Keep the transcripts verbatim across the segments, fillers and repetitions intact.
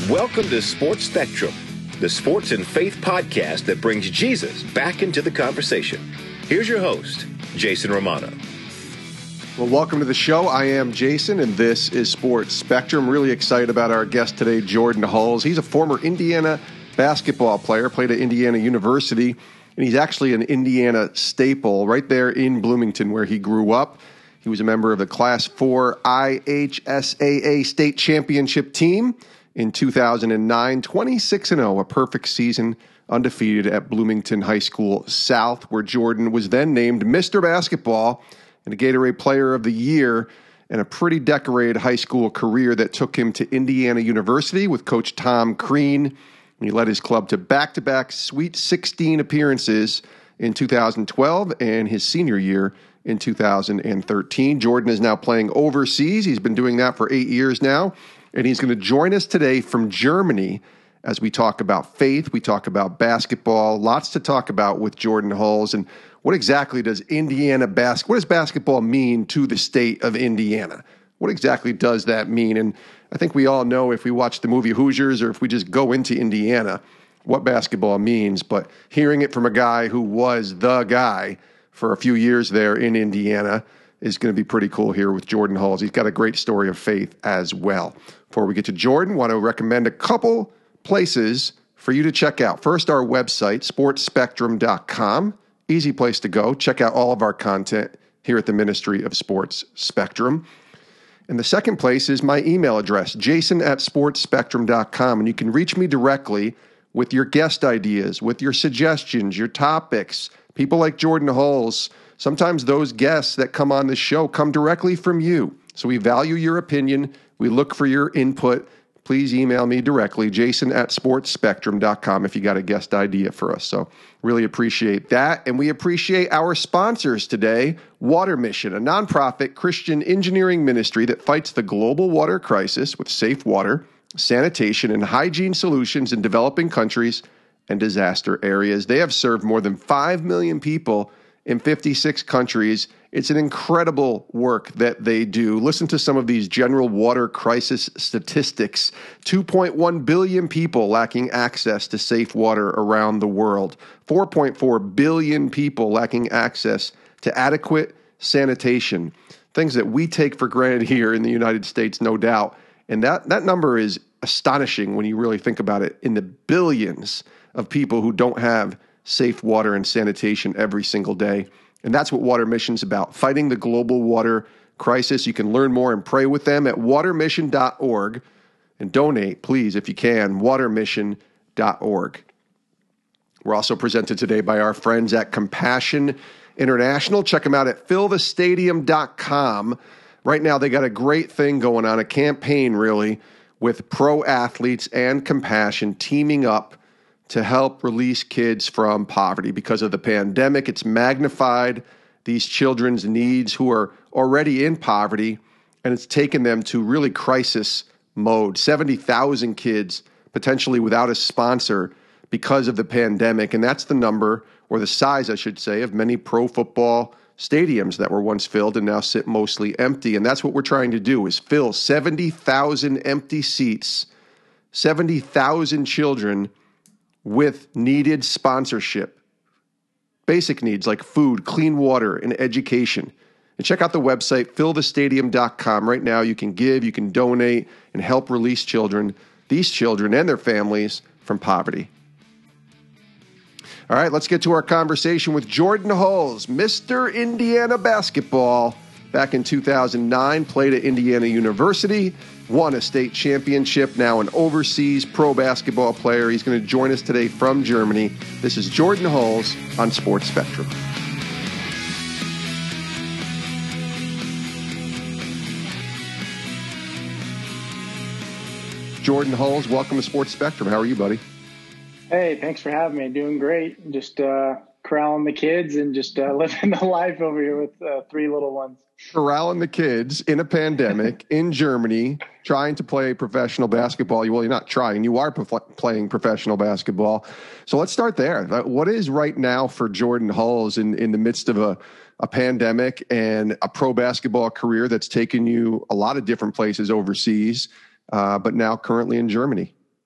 Welcome to Sports Spectrum, the sports and faith podcast that brings Jesus back into the conversation. Here's your host, Jason Romano. Well, welcome to the show. I am Jason, and this is Sports Spectrum. Really excited about our guest today, Jordan Hulls. He's a former Indiana basketball player, played at Indiana University, and he's actually an Indiana staple right there in Bloomington where he grew up. He was a member of the Class four I H S A A state championship team in two thousand nine, twenty-six and oh, a perfect season, undefeated at Bloomington High School South, where Jordan was then named Mister Basketball and a Gatorade Player of the Year, and a pretty decorated high school career that took him to Indiana University with Coach Tom Crean. He led his club to back-to-back Sweet sixteen appearances in two thousand twelve and his senior year in two thousand thirteen. Jordan is now playing overseas. He's been doing that for eight years now. And he's going to join us today from Germany as we talk about faith, we talk about basketball, lots to talk about with Jordan Hulls. And what exactly does Indiana bas- what does basketball mean to the state of Indiana? What exactly does that mean? And I think we all know if we watch the movie Hoosiers or if we just go into Indiana, what basketball means. But hearing it from a guy who was the guy for a few years there in Indiana is going to be pretty cool here with Jordan Hulls. He's got a great story of faith as well. Before we get to Jordan, I want to recommend a couple places for you to check out. First, our website, sports spectrum dot com. Easy place to go. Check out all of our content here at the Ministry of Sports Spectrum. And the second place is my email address, jason at sports spectrum dot com. And you can reach me directly with your guest ideas, with your suggestions, your topics. People like Jordan Hulls, sometimes those guests that come on the show come directly from you. So we value your opinion. We look for your input. Please email me directly, jason at sports spectrum dot com, if you got a guest idea for us. So really appreciate that. And we appreciate our sponsors today, Water Mission, a nonprofit Christian engineering ministry that fights the global water crisis with safe water, sanitation, and hygiene solutions in developing countries and disaster areas. They have served more than five million people in fifty-six countries. It's an incredible work that they do. Listen to some of these general water crisis statistics. two point one billion people lacking access to safe water around the world. four point four billion people lacking access to adequate sanitation. Things that we take for granted here in the United States, no doubt. And that, that number is astonishing when you really think about it, in the billions of people who don't have safe water and sanitation every single day. And that's what Water Mission's about, fighting the global water crisis. You can learn more and pray with them at water mission dot org. And donate, please, if you can, water mission dot org. We're also presented today by our friends at Compassion International. Check them out at fill the stadium dot com. Right now, they got a great thing going on, a campaign, really, with pro athletes and Compassion teaming up to help release kids from poverty. Because of the pandemic, it's magnified these children's needs who are already in poverty, and it's taken them to really crisis mode. seventy thousand kids potentially without a sponsor because of the pandemic, and that's the number, or the size, I should say, of many pro football stadiums that were once filled and now sit mostly empty. And that's what we're trying to do, is fill seventy thousand empty seats, seventy thousand children with needed sponsorship, basic needs like food, clean water, and education. And check out the website, fill the stadium dot com. Right now, you can give, you can donate, and help release children, these children and their families, from poverty. All right, let's get to our conversation with Jordan Hulls, Mister Indiana Basketball. Back in two thousand nine, played at Indiana University, won a state championship, now an overseas pro basketball player. He's going to join us today from Germany. This is Jordan Hulls on Sports Spectrum. Jordan Hulls, welcome to Sports Spectrum. How are you, buddy? Hey, thanks for having me. Doing great. Just uh, corralling the kids and just uh, living the life over here with uh, three little ones. Corralling the kids in a pandemic in Germany, trying to play professional basketball. Well, you're not trying. You are prof- playing professional basketball. So let's start there. What is right now for Jordan Hulls in, in the midst of a, a pandemic and a pro basketball career that's taken you a lot of different places overseas, uh, but now currently in Germany?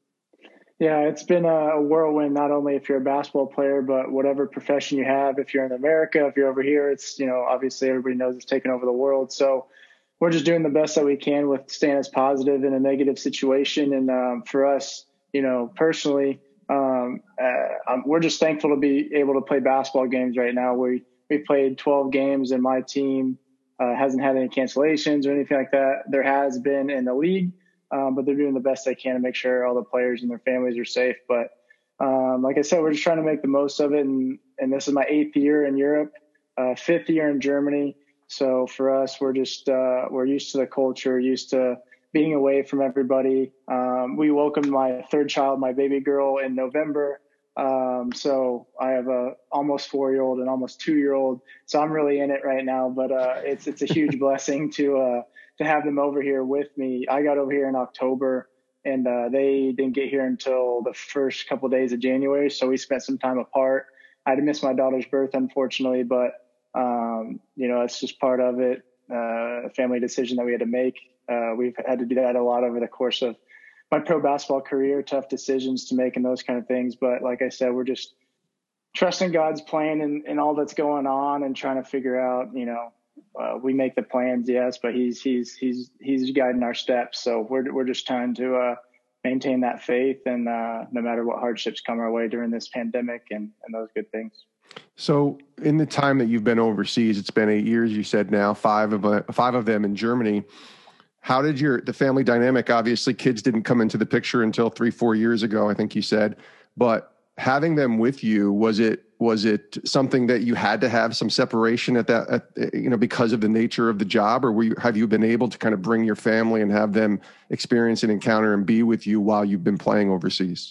Yeah, it's been a whirlwind, not only if you're a basketball player, but whatever profession you have. If you're in America, if you're over here, it's, you know, obviously everybody knows it's taken over the world. So we're just doing the best that we can with staying as positive in a negative situation. And um, for us, you know, personally, um, uh, um, we're just thankful to be able to play basketball games right now. We, we played twelve games and my team uh, hasn't had any cancellations or anything like that. There has been in the league. Um, but they're doing the best they can to make sure all the players and their families are safe. But um, like I said, we're just trying to make the most of it. And, and this is my eighth year in Europe, uh, fifth year in Germany. So for us, we're just uh, we're used to the culture, used to being away from everybody. Um, we welcomed my third child, my baby girl, in November. Um, so I have a almost four year old and almost two year old. So I'm really in it right now. But uh, it's it's a huge blessing to. Uh, to have them over here with me. I got over here in October and uh, they didn't get here until the first couple of days of January. So we spent some time apart. I had to miss my daughter's birth, unfortunately, but um, you know, it's just part of it. Uh, a family decision that we had to make. Uh, we've had to do that a lot over the course of my pro basketball career, tough decisions to make and those kind of things. But like I said, we're just trusting God's plan and, and all that's going on and trying to figure out, you know, Uh, we make the plans, yes, but he's he's he's he's guiding our steps. So we're we're just trying to uh, maintain that faith, and uh, no matter what hardships come our way during this pandemic, and, and those good things. So, in the time that you've been overseas, it's been eight years. You said now five of uh, five of them in Germany. How did your the family dynamic? Obviously, kids didn't come into the picture until three four years ago, I think you said. But having them with you, was it was it something that you had to have some separation at that, at, you know, because of the nature of the job, or were you, have you been able to kind of bring your family and have them experience and encounter and be with you while you've been playing overseas?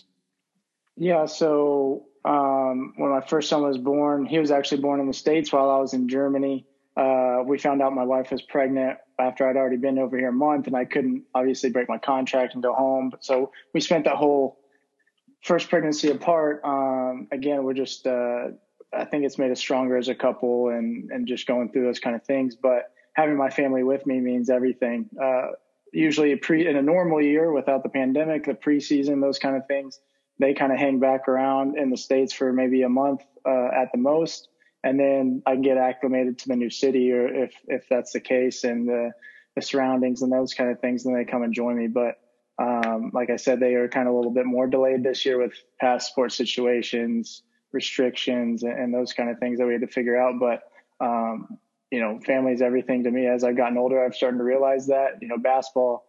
Yeah. So um, when my first son was born, he was actually born in the States while I was in Germany. Uh, we found out my wife was pregnant after I'd already been over here a month, and I couldn't obviously break my contract and go home. So we spent that whole first pregnancy apart. Um, again, we're just, uh, I think it's made us stronger as a couple and, and just going through those kind of things. But having my family with me means everything. Uh, usually a pre in a normal year without the pandemic, the preseason, those kind of things, they kind of hang back around in the States for maybe a month uh, at the most. And then I can get acclimated to the new city, or if, if that's the case, and the, the surroundings and those kind of things, then they come and join me. But Um, like I said, they are kind of a little bit more delayed this year with passport situations, restrictions, and, and those kind of things that we had to figure out. But, um, you know, family is everything to me. As I've gotten older, I've started to realize that, you know, basketball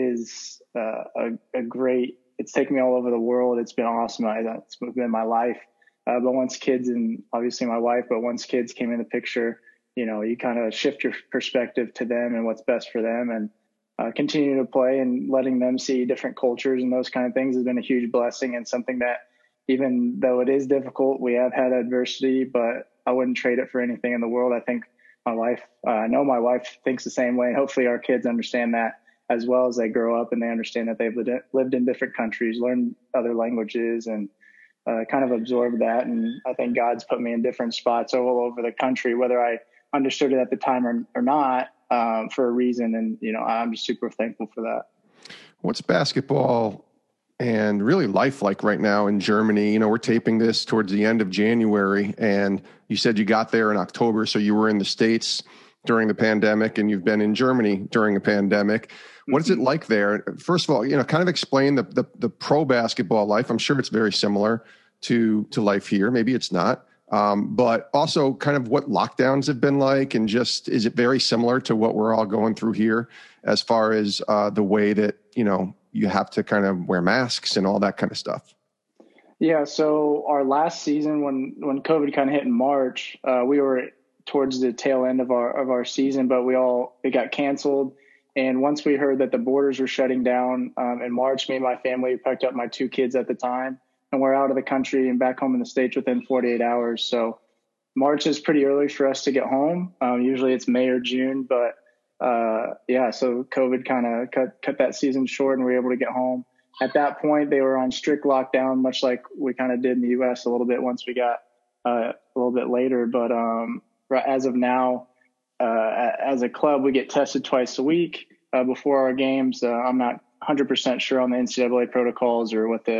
is uh, a, a great, it's taken me all over the world. It's been awesome. I, it's been my life. Uh, but once kids, and obviously my wife, but once kids came in the picture, you know, you kind of shift your perspective to them and what's best for them. And Uh, continuing to play and letting them see different cultures and those kind of things has been a huge blessing, and something that, even though it is difficult, we have had adversity, but I wouldn't trade it for anything in the world. I think my wife, uh, I know my wife thinks the same way. Hopefully our kids understand that as well as they grow up and they understand that they've lived in different countries, learned other languages, and uh, kind of absorb that. And I think God's put me in different spots all over the country, whether I understood it at the time or, or not. Um, for a reason. And, you know, I'm just super thankful for that. What's basketball and really life like right now in Germany? You know, we're taping this towards the end of January, and you said you got there in October. So you were in the States during the pandemic, and you've been in Germany during a pandemic. What is it like there? First of all, you know, kind of explain the, the, the pro basketball life. I'm sure it's very similar to, to life here. Maybe it's not. Um, but also kind of what lockdowns have been like, and just, is it very similar to what we're all going through here as far as uh, the way that, you know, you have to kind of wear masks and all that kind of stuff? Yeah. So our last season, when, when COVID kind of hit in March, uh, we were towards the tail end of our, of our season, but we all, it got canceled. And once we heard that the borders were shutting down um, in March, me and my family packed up my two kids at the time, and we're out of the country and back home in the States within forty-eight hours. So March is pretty early for us to get home. Um, usually it's May or June, but uh, yeah, so COVID kind of cut, cut that season short, and we were able to get home. At that point, they were on strict lockdown, much like we kind of did in the U S a little bit once we got uh, a little bit later. But um, as of now, uh, as a club, we get tested twice a week uh, before our games. Uh, I'm not one hundred percent sure on the N C double A protocols or what the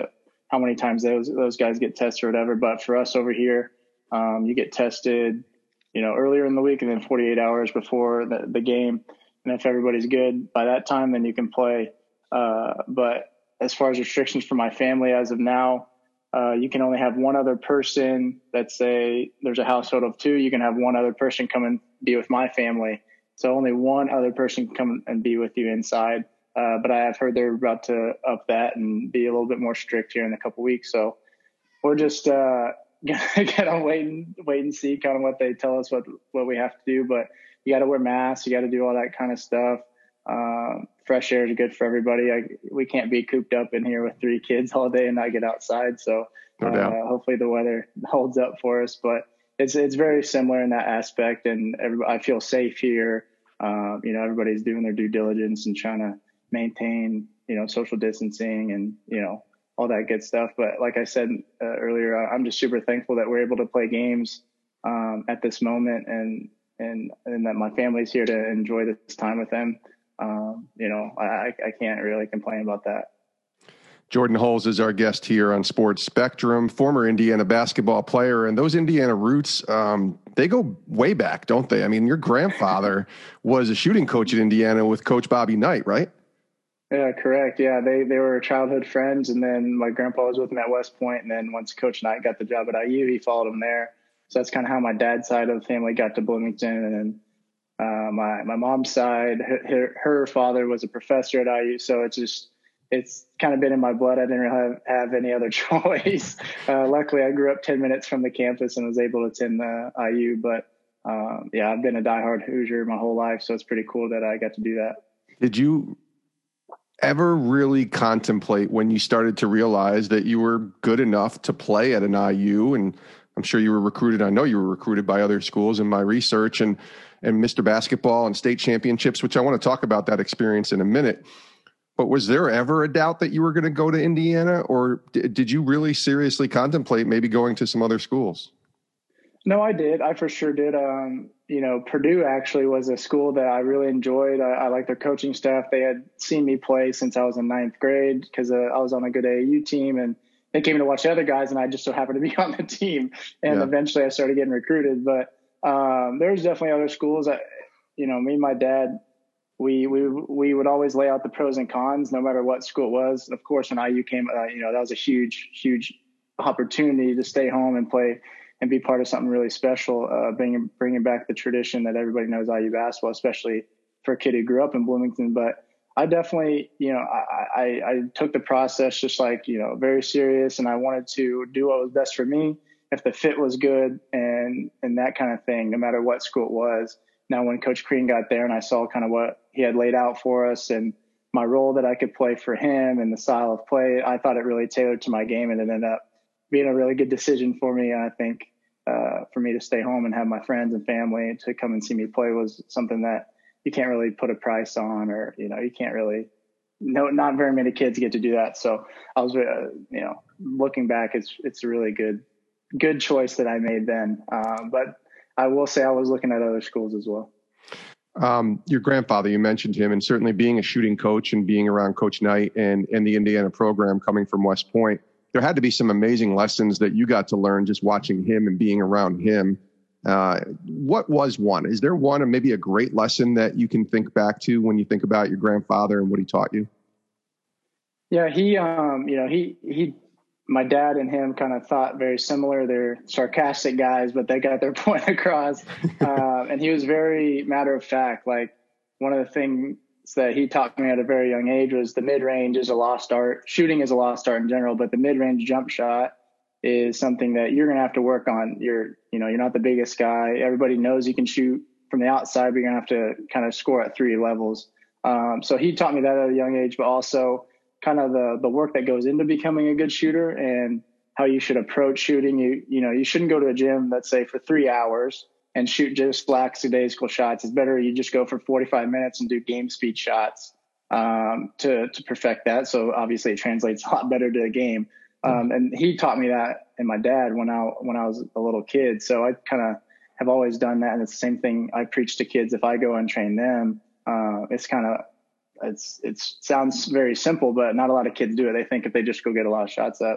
how many times those those guys get tested or whatever. But for us over here, um, you get tested, you know, earlier in the week and then forty-eight hours before the, the game. And if everybody's good by that time, then you can play. Uh, but as far as restrictions for my family, as of now, uh, you can only have one other person. Let's say there's a household of two. You can have one other person come and be with my family. So only one other person can come and be with you inside. Uh, but I have heard they're about to up that and be a little bit more strict here in a couple weeks. So we're just uh, gonna wait and wait and see kind of what they tell us what what we have to do. But you got to wear masks. You got to do all that kind of stuff. Uh, fresh air is good for everybody. I, we can't be cooped up in here with three kids all day and not get outside. So no uh, hopefully the weather holds up for us. But it's it's very similar in that aspect, and every, I feel safe here. Um, you know, everybody's doing their due diligence and trying to maintain, you know, social distancing and, you know, all that good stuff. But like I said uh, earlier, uh, I'm just super thankful that we're able to play games um, at this moment, and and and that my family's here to enjoy this time with them. Um, you know, I, I can't really complain about that. Jordan Hulls is our guest here on Sports Spectrum, former Indiana basketball player. And those Indiana roots, um, they go way back, don't they? I mean, your grandfather was a shooting coach at Indiana with Coach Bobby Knight, right? Yeah, correct. Yeah, they, they were childhood friends. And then my grandpa was with him at West Point. And then once Coach Knight got the job at I U, he followed him there. So that's kind of how my dad's side of the family got to Bloomington. And then uh, my, my mom's side, her, her father was a professor at I U. So it's just, it's kind of been in my blood. I didn't really have, have any other choice. Uh, luckily, I grew up ten minutes from the campus and was able to attend the I U. But um, yeah, I've been a diehard Hoosier my whole life, so it's pretty cool that I got to do that. Did you ever really contemplate when you started to realize that you were good enough to play at an I U? And I'm sure you were recruited. I know you were recruited by other schools in my research, and and Mister Basketball and state championships, which I want to talk about that experience in a minute. But was there ever a doubt that you were going to go to Indiana, or d- did you really seriously contemplate maybe going to some other schools? No, I did. I for sure did. Um, you know, Purdue actually was a school that I really enjoyed. I, I liked their coaching staff. They had seen me play since I was in ninth grade because uh, I was on a good A A U team, and they came to watch the other guys, and I just so happened to be on the team. And yeah. eventually I started getting recruited. But um, there's definitely other schools that, you know, me and my dad, We we we would always lay out the pros and cons, no matter what school it was. Of course, when I U came, uh, you know, that was a huge, huge opportunity to stay home and play and be part of something really special, uh, bringing bringing back the tradition that everybody knows I U basketball, especially for a kid who grew up in Bloomington. But I definitely, you know, I, I, I took the process just like, you know, very serious, and I wanted to do what was best for me, if the fit was good and and that kind of thing, no matter what school it was. Now, when Coach Crean got there and I saw kind of what he had laid out for us and my role that I could play for him and the style of play, I thought it really tailored to my game, and it ended up being a really good decision for me. And I think uh, for me to stay home and have my friends and family to come and see me play was something that you can't really put a price on, or, you know, you can't really, no, not very many kids get to do that. So I was, uh, you know, looking back, it's, it's a really good, good choice that I made then. Um, but I will say I was looking at other schools as well. Um, your grandfather, you mentioned him, and certainly being a shooting coach and being around Coach Knight and, and the Indiana program coming from West Point, there had to be some amazing lessons that you got to learn just watching him and being around him. Uh, what was one? Is there one, or maybe a great lesson that you can think back to when you think about your grandfather and what he taught you? Yeah, he, um, you know, he, he, my dad and him kind of thought very similar. They're sarcastic guys, but they got their point across. uh, and he was very matter of fact. Like, one of the things that he taught me at a very young age was the mid-range is a lost art. Shooting is a lost art in general, but the mid-range jump shot is something that you're going to have to work on. You're, you know, you're not the biggest guy. Everybody knows you can shoot from the outside, but you're going to have to kind of score at three levels. Um, so he taught me that at a young age, but also kind of the, the work that goes into becoming a good shooter and how you should approach shooting. You, you know, you shouldn't go to a gym, let's say, for three hours and shoot just lackadaisical shots. It's better you just go for forty-five minutes and do game speed shots um, to, to perfect that. So obviously it translates a lot better to a game. Um, and he taught me that, and my dad, when I, when I was a little kid. So I kind of have always done that. And it's the same thing I preach to kids. If I go and train them, uh, it's kind of, It's, it's sounds very simple, but not a lot of kids do it. They think if they just go get a lot of shots up,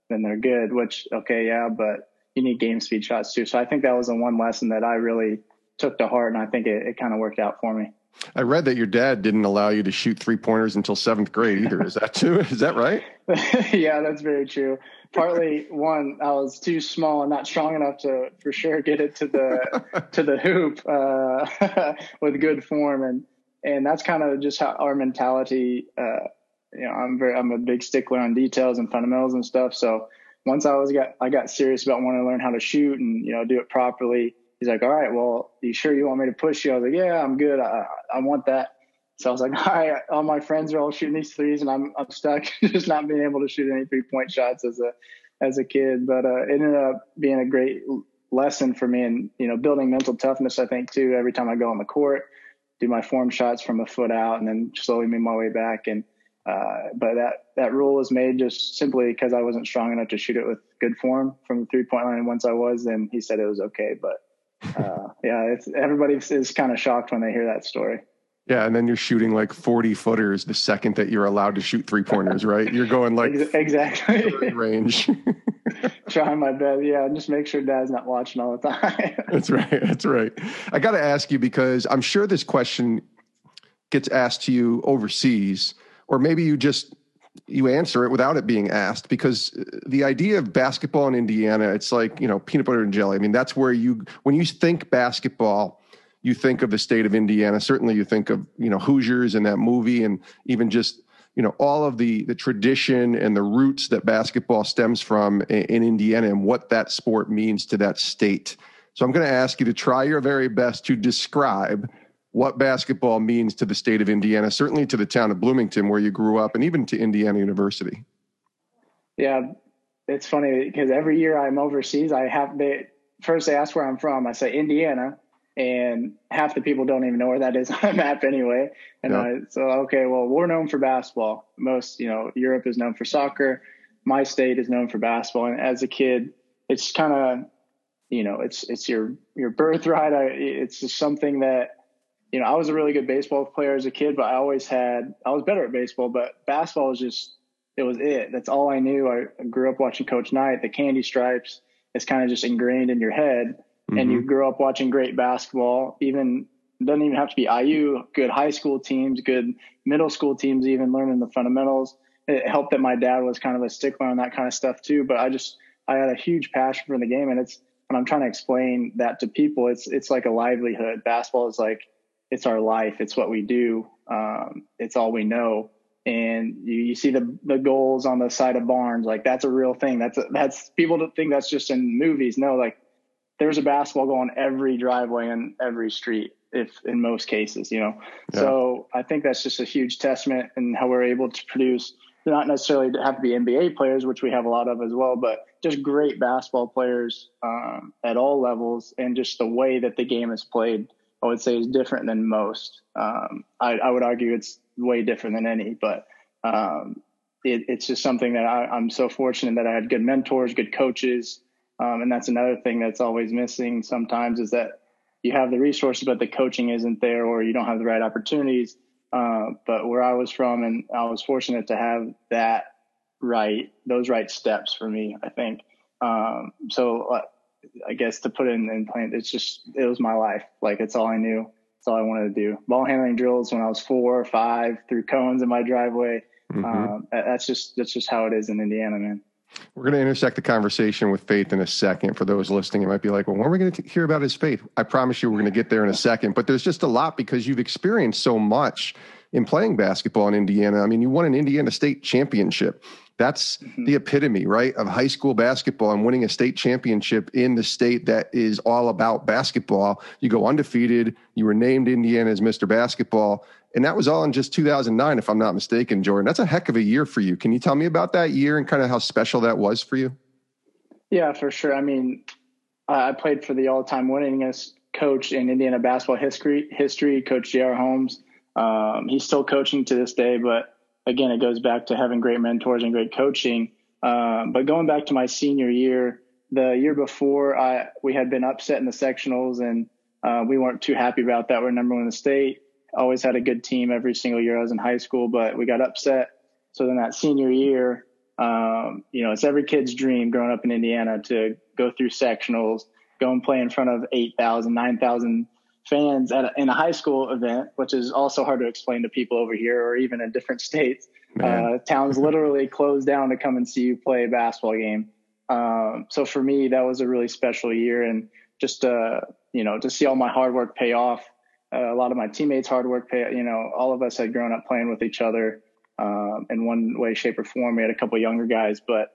then they're good, which, okay, yeah, but you need game speed shots too. So I think that was the one lesson that I really took to heart, and I think it, it kind of worked out for me. I read that your dad didn't allow you to shoot three pointers until seventh grade either. Is that true? Is that right? Yeah, that's very true. Partly, one, I was too small and not strong enough to, for sure, get it to the to the hoop uh, with good form, and and that's kind of just how our mentality. Uh, you know, I'm very, I'm a big stickler on details and fundamentals and stuff. So once I was got, I got serious about wanting to learn how to shoot and you know do it properly. He's like, all right, well, you sure you want me to push you? I was like, yeah, I'm good. I, I want that. So I was like, all right, all my friends are all shooting these threes and I'm, I'm stuck just not being able to shoot any three point shots as a, as a kid. But, uh, it ended up being a great lesson for me and, you know, building mental toughness, I think too, every time I go on the court, do my form shots from a foot out and then slowly make my way back. And, uh, but that, that rule was made just simply because I wasn't strong enough to shoot it with good form from the three point line. Once I was, then he said it was okay. But, uh, yeah, it's, everybody is kind of shocked when they hear that story. Yeah, and then you're shooting like forty footers the second that you're allowed to shoot three pointers, right? You're going like exactly range. Trying my best, yeah. Just make sure Dad's not watching all the time. That's right. That's right. I got to ask you because I'm sure this question gets asked to you overseas, or maybe you just you answer it without it being asked, because the idea of basketball in Indiana, it's like, you know, peanut butter and jelly. I mean, that's where you, when you think basketball, you think of the state of Indiana. Certainly you think of, you know, Hoosiers and that movie, and even just, you know, all of the, the tradition and the roots that basketball stems from in, in Indiana and what that sport means to that state. So I'm going to ask you to try your very best to describe what basketball means to the state of Indiana, certainly to the town of Bloomington where you grew up, and even to Indiana University. Yeah, it's funny because every year I'm overseas, I have they first they ask where I'm from. I say Indiana, and half the people don't even know where that is on a map anyway. And yeah. I, so, okay, well, we're known for basketball. Most, you know, Europe is known for soccer. My state is known for basketball. And as a kid, it's kind of, you know, it's it's your your birthright. I, it's just something that, you know, I was a really good baseball player as a kid, but I always had, I was better at baseball, but basketball was just, it was it. That's all I knew. I grew up watching Coach Knight, the candy stripes. It's kind of just ingrained in your head. Mm-hmm. And you grew up watching great basketball. Even, doesn't even have to be I U, good high school teams, good middle school teams, even learning the fundamentals. It helped that my dad was kind of a stickler on that kind of stuff too. But I just, I had a huge passion for the game. And it's, when I'm trying to explain that to people, it's, it's like a livelihood. Basketball is like, it's our life. It's what we do. Um, it's all we know. And you, you see the the goals on the side of barns. Like that's a real thing. That's, a, that's people don't think that's just in movies. No, like there's a basketball goal on every driveway and every street, if in most cases, you know? Yeah. So I think that's just a huge testament in how we're able to produce, not necessarily have to be N B A players, which we have a lot of as well, but just great basketball players um, at all levels. And just the way that the game is played, I would say, is different than most. Um, I, I would argue it's way different than any, but um, it, it's just something that I, I'm so fortunate that I had good mentors, good coaches. Um, and that's another thing that's always missing sometimes, is that you have the resources, but the coaching isn't there, or you don't have the right opportunities. Uh, but where I was from, and I was fortunate to have that right, those right steps for me, I think. Um, so uh, I guess to put it in, in plain, it's just, it was my life. Like it's all I knew. It's all I wanted to do. Ball handling drills when I was four or five, through cones in my driveway. Mm-hmm. Um, that's just, that's just how it is in Indiana, man. We're going to intersect the conversation with faith in a second. For those listening, it might be like, well, when are we going to hear about his faith? I promise you we're going to get there in a second. But there's just a lot, because you've experienced so much in playing basketball in Indiana. I mean, you won an Indiana State championship. That's mm-hmm. the epitome, right, of high school basketball, and winning a state championship in the state that is all about basketball. You go undefeated. You were named Indiana as Mister Basketball. And that was all in just two thousand nine, if I'm not mistaken, Jordan. That's a heck of a year for you. Can you tell me about that year and kind of how special that was for you? Yeah, for sure. I mean, I played for the all-time winningest coach in Indiana basketball history, history Coach J R. Holmes. Um, he's still coaching to this day, but again, it goes back to having great mentors and great coaching. Um, but going back to my senior year, the year before, I we had been upset in the sectionals, and uh, we weren't too happy about that. We're number one in the state. Always had a good team every single year I was in high school, but we got upset. So then that senior year, Um, you know, it's every kid's dream growing up in Indiana to go through sectionals, go and play in front of eight thousand, nine thousand fans at a, in a high school event, which is also hard to explain to people over here or even in different states. Uh, towns literally close down to come and see you play a basketball game. Um, so for me, that was a really special year, and just, uh, you know, to see all my hard work pay off, uh, a lot of my teammates' hard work pay, you know, all of us had grown up playing with each other, um, in one way, shape or form. We had a couple of younger guys, but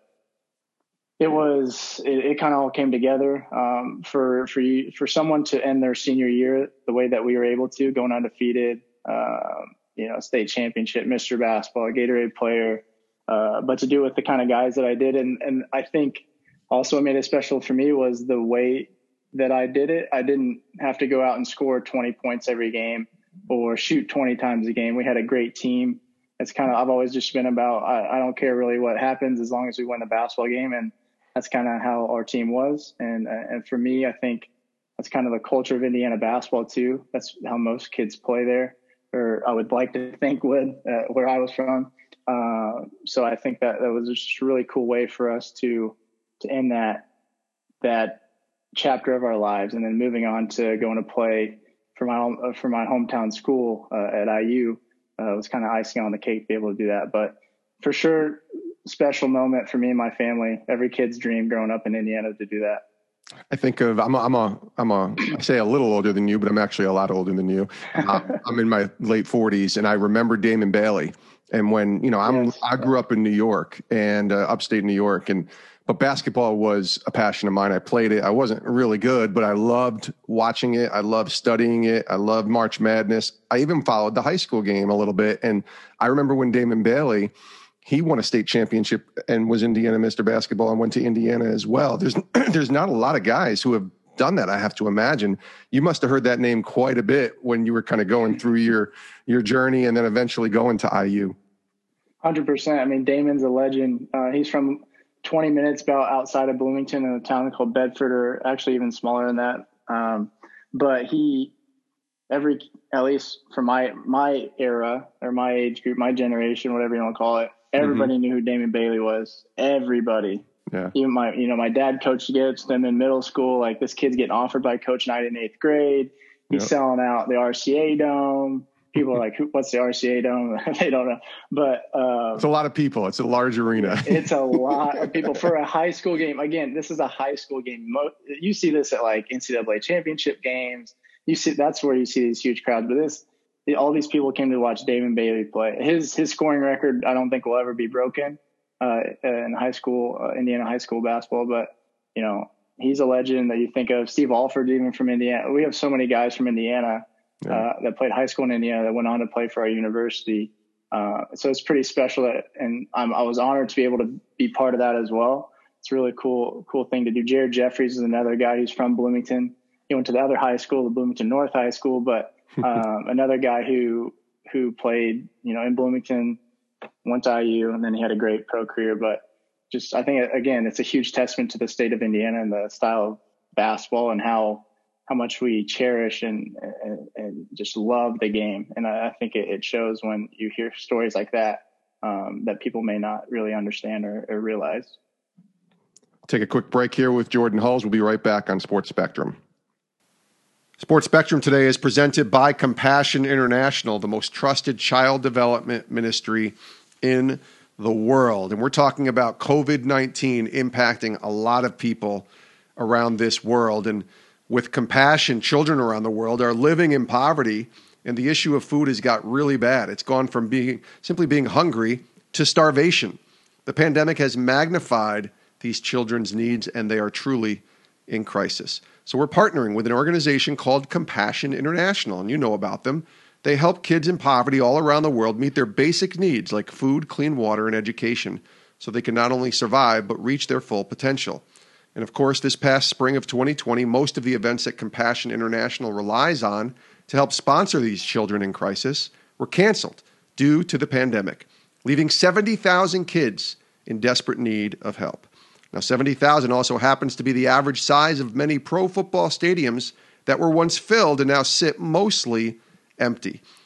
it was, it, it kind of all came together, um, for, for you, for someone to end their senior year the way that we were able to, going undefeated, um, you know, state championship, Mister Basketball, Gatorade player, uh, but to do it with the kind of guys that I did. And, and I think also what made it special for me was the way that I did it. I didn't have to go out and score twenty points every game or shoot twenty times a game. We had a great team. It's kind of, I've always just been about, I, I don't care really what happens as long as we win the basketball game. And that's kind of how our team was. And, uh, and for me, I think that's kind of the culture of Indiana basketball too. That's how most kids play there, or I would like to think would, uh, where I was from. Uh, so I think that that was just a really cool way for us to, to end that, that chapter of our lives. And then moving on to going to play for my, home, for my hometown school, uh, at I U, uh, was kind of icing on the cake to be able to do that. But for sure, special moment for me and my family. Every kid's dream growing up in Indiana to do that. I think of, I'm a, I'm a, I'm a, I say a little older than you, but I'm actually a lot older than you. Uh, I'm in my late forties, and I remember Damon Bailey. And when, you know, I'm, yes. I grew up in New York and uh, upstate New York, and, but basketball was a passion of mine. I played it. I wasn't really good, but I loved watching it. I loved studying it. I loved March Madness. I even followed the high school game a little bit. And I remember when Damon Bailey, he won a state championship and was Indiana Mister Basketball and went to Indiana as well. There's there's not a lot of guys who have done that, I have to imagine. You must have heard that name quite a bit when you were kind of going through your your journey and then eventually going to I U. one hundred percent. I mean, Damon's a legend. Uh, he's from twenty minutes about outside of Bloomington in a town called Bedford, or actually even smaller than that. Um, but he, every, at least for my my era or my age group, my generation, whatever you want to call it, everybody mm-hmm. knew who Damon Bailey was. Everybody. Yeah. Even my, you know, my dad coached against them in middle school. Like, this kid's getting offered by Coach Knight in eighth grade. He's yep. selling out the R C A Dome. People are like, Who, what's the R C A Dome? They don't know. But uh, it's a lot of people. It's a large arena. It's a lot of people for a high school game. Again, this is a high school game. Mo- you see this at like N C double A championship games. You see, that's where you see these huge crowds. But this, all these people came to watch Damon Bailey play. His his scoring record, I don't think will ever be broken uh, in high school, uh, Indiana high school basketball. But, you know, he's a legend that you think of. Steve Alford, even from Indiana. We have so many guys from Indiana yeah. uh, that played high school in Indiana that went on to play for our university. Uh, so it's pretty special. That, and I'm, I was honored to be able to be part of that as well. It's a really cool, cool thing to do. Jared Jeffries is another guy who's from Bloomington. He went to the other high school, the Bloomington North High School, but um, another guy who who played, you know, in Bloomington, went to I U, and then he had a great pro career. But just, I think, again, it's a huge testament to the state of Indiana and the style of basketball and how how much we cherish and and, and just love the game. And I, I think it, it shows when you hear stories like that um, that people may not really understand or, or realize. Take a quick break here with Jordan Hulls. We'll be right back on Sports Spectrum. Sports Spectrum today is presented by Compassion International, the most trusted child development ministry in the world. And we're talking about covid nineteen impacting a lot of people around this world. And with Compassion, children around the world are living in poverty, and the issue of food has got really bad. It's gone from being simply being hungry to starvation. The pandemic has magnified these children's needs, and they are truly in crisis. So we're partnering with an organization called Compassion International, and you know about them. They help kids in poverty all around the world meet their basic needs like food, clean water, and education, so they can not only survive but reach their full potential. And of course, this past spring of twenty twenty, most of the events that Compassion International relies on to help sponsor these children in crisis were canceled due to the pandemic, leaving seventy thousand kids in desperate need of help. Now, seventy thousand also happens to be the average size of many pro football stadiums that were once filled and now sit mostly empty.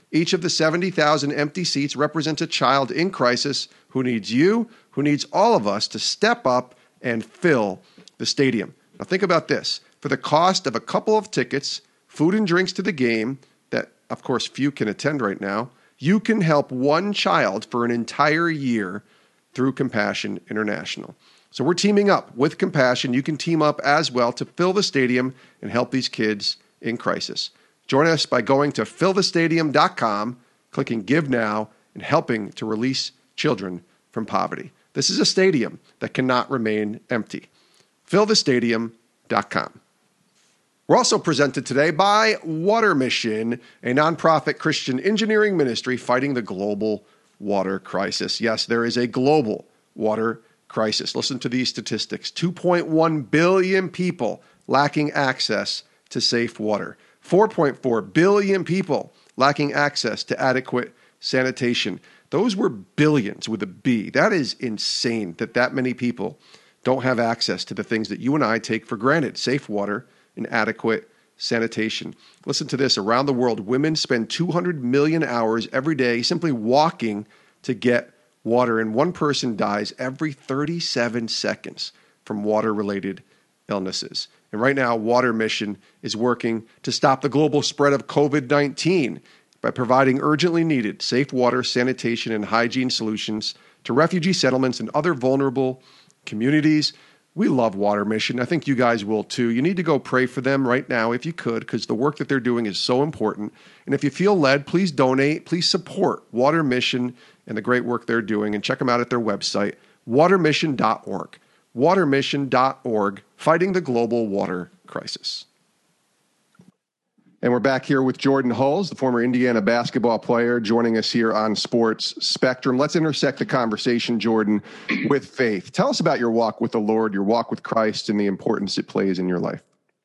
Each of the seventy thousand empty seats represents a child in crisis who needs you, who needs all of us to step up and fill the stadium. Now think about this. For the cost of a couple of tickets, food and drinks to the game, that of course few can attend right now, you can help one child for an entire year through Compassion International. So we're teaming up with Compassion. You can team up as well to fill the stadium and help these kids in crisis. Join us by going to fill the stadium dot com, clicking Give Now, and helping to release children from poverty. This is a stadium that cannot remain empty. fill the stadium dot com. We're also presented today by Water Mission, a nonprofit Christian engineering ministry fighting the global water crisis. Yes, there is a global water crisis. Listen to these statistics. two point one billion people lacking access to safe water. four point four billion people lacking access to adequate sanitation. Those were billions with a B. That is insane that that many people don't have access to the things that you and I take for granted: safe water and adequate sanitation. Listen to this. Around the world, women spend two hundred million hours every day simply walking to get water, and one person dies every thirty-seven seconds from water-related illnesses. And right now, Water Mission is working to stop the global spread of covid nineteen by providing urgently needed safe water, sanitation, and hygiene solutions to refugee settlements and other vulnerable communities. We love Water Mission. I think you guys will too. You need to go pray for them right now if you could, because the work that they're doing is so important. And if you feel led, please donate. Please support Water Mission and the great work they're doing, and check them out at their website, water mission dot org. water mission dot org, fighting the global water crisis. And we're back here with Jordan Hulls, the former Indiana basketball player, joining us here on Sports Spectrum. Let's intersect the conversation, Jordan, with faith. Tell us about your walk with the Lord, your walk with Christ, and the importance it plays in your life.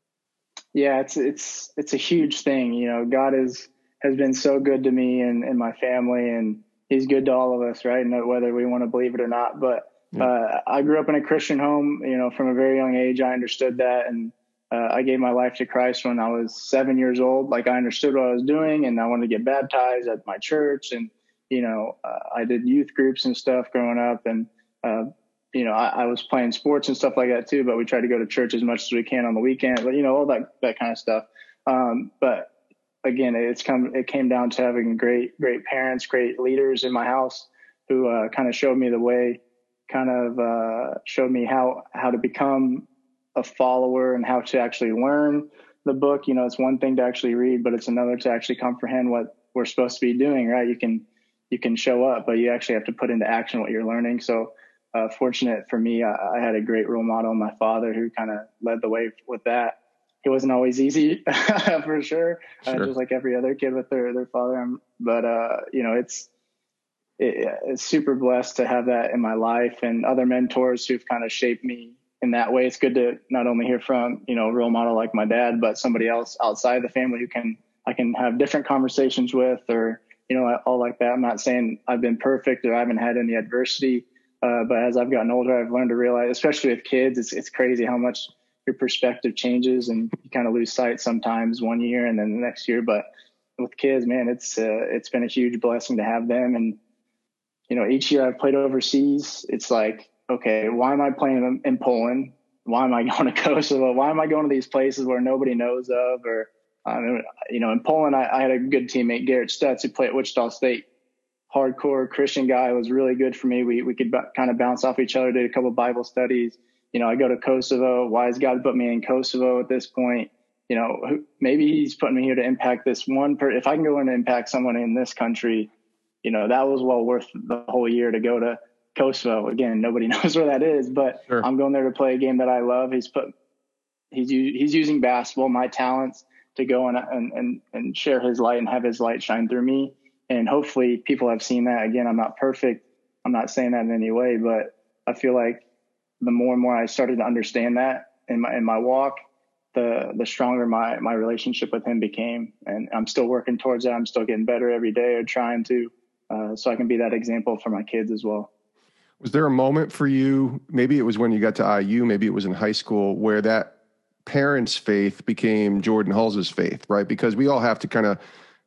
Yeah, it's it's it's a huge thing. You know, God is has been so good to me and, and my family, and He's good to all of us, right? And whether we want to believe it or not. But yeah. uh, I grew up in a Christian home. You know, from a very young age, I understood that, and Uh, I gave my life to Christ when I was seven years old. Like, I understood what I was doing, and I wanted to get baptized at my church. And, you know, uh, I did youth groups and stuff growing up. And, uh, you know, I, I was playing sports and stuff like that too, but we tried to go to church as much as we can on the weekend, but, you know, all that, that kind of stuff. Um, but again, it's come, it came down to having great, great parents, great leaders in my house who uh, kind of showed me the way, kind of uh, showed me how, how to become a follower and how to actually learn the book. You know, it's one thing to actually read, but it's another to actually comprehend what we're supposed to be doing, right? You can, you can show up, but you actually have to put into action what you're learning. So uh, fortunate for me, I, I had a great role model in my father who kind of led the way with that. It wasn't always easy for sure, uh, sure. Just like every other kid with their, their father. But, uh, you know, it's, it, it's super blessed to have that in my life, and other mentors who've kind of shaped me in that way. It's good to not only hear from, you know, a role model like my dad, but somebody else outside the family who can, I can have different conversations with, or, you know, all like that. I'm not saying I've been perfect or I haven't had any adversity. Uh, but as I've gotten older, I've learned to realize, especially with kids, it's, it's crazy how much your perspective changes, and you kind of lose sight sometimes one year and then the next year. But with kids, man, it's, uh, it's been a huge blessing to have them. And, you know, each year I've played overseas, it's like, okay, why am I playing in Poland? Why am I going to Kosovo? Why am I going to these places where nobody knows of? Or, um, you know, in Poland, I, I had a good teammate, Garrett Stutz, who played at Wichita State. Hardcore Christian guy, was really good for me. We we could b- kind of bounce off each other, did a couple of Bible studies. You know, I go to Kosovo. Why has God put me in Kosovo at this point? You know, who, maybe He's putting me here to impact this one person. If I can go and impact someone in this country, you know, that was well worth the whole year to go to Kosovo. Again, nobody knows where that is, but sure. I'm going there to play a game that I love. He's put, he's, he's using basketball, my talents, to go and, and, and, and share His light and have His light shine through me. And hopefully people have seen that. Again, I'm not perfect. I'm not saying that in any way, but I feel like the more and more I started to understand that in my, in my walk, the, the stronger my, my relationship with Him became. And I'm still working towards that. I'm still getting better every day, or trying to, uh, so I can be that example for my kids as well. Was there a moment for you, maybe it was when you got to I U, maybe it was in high school, where that parents' faith became Jordan Hulls' faith, right? Because we all have to kind of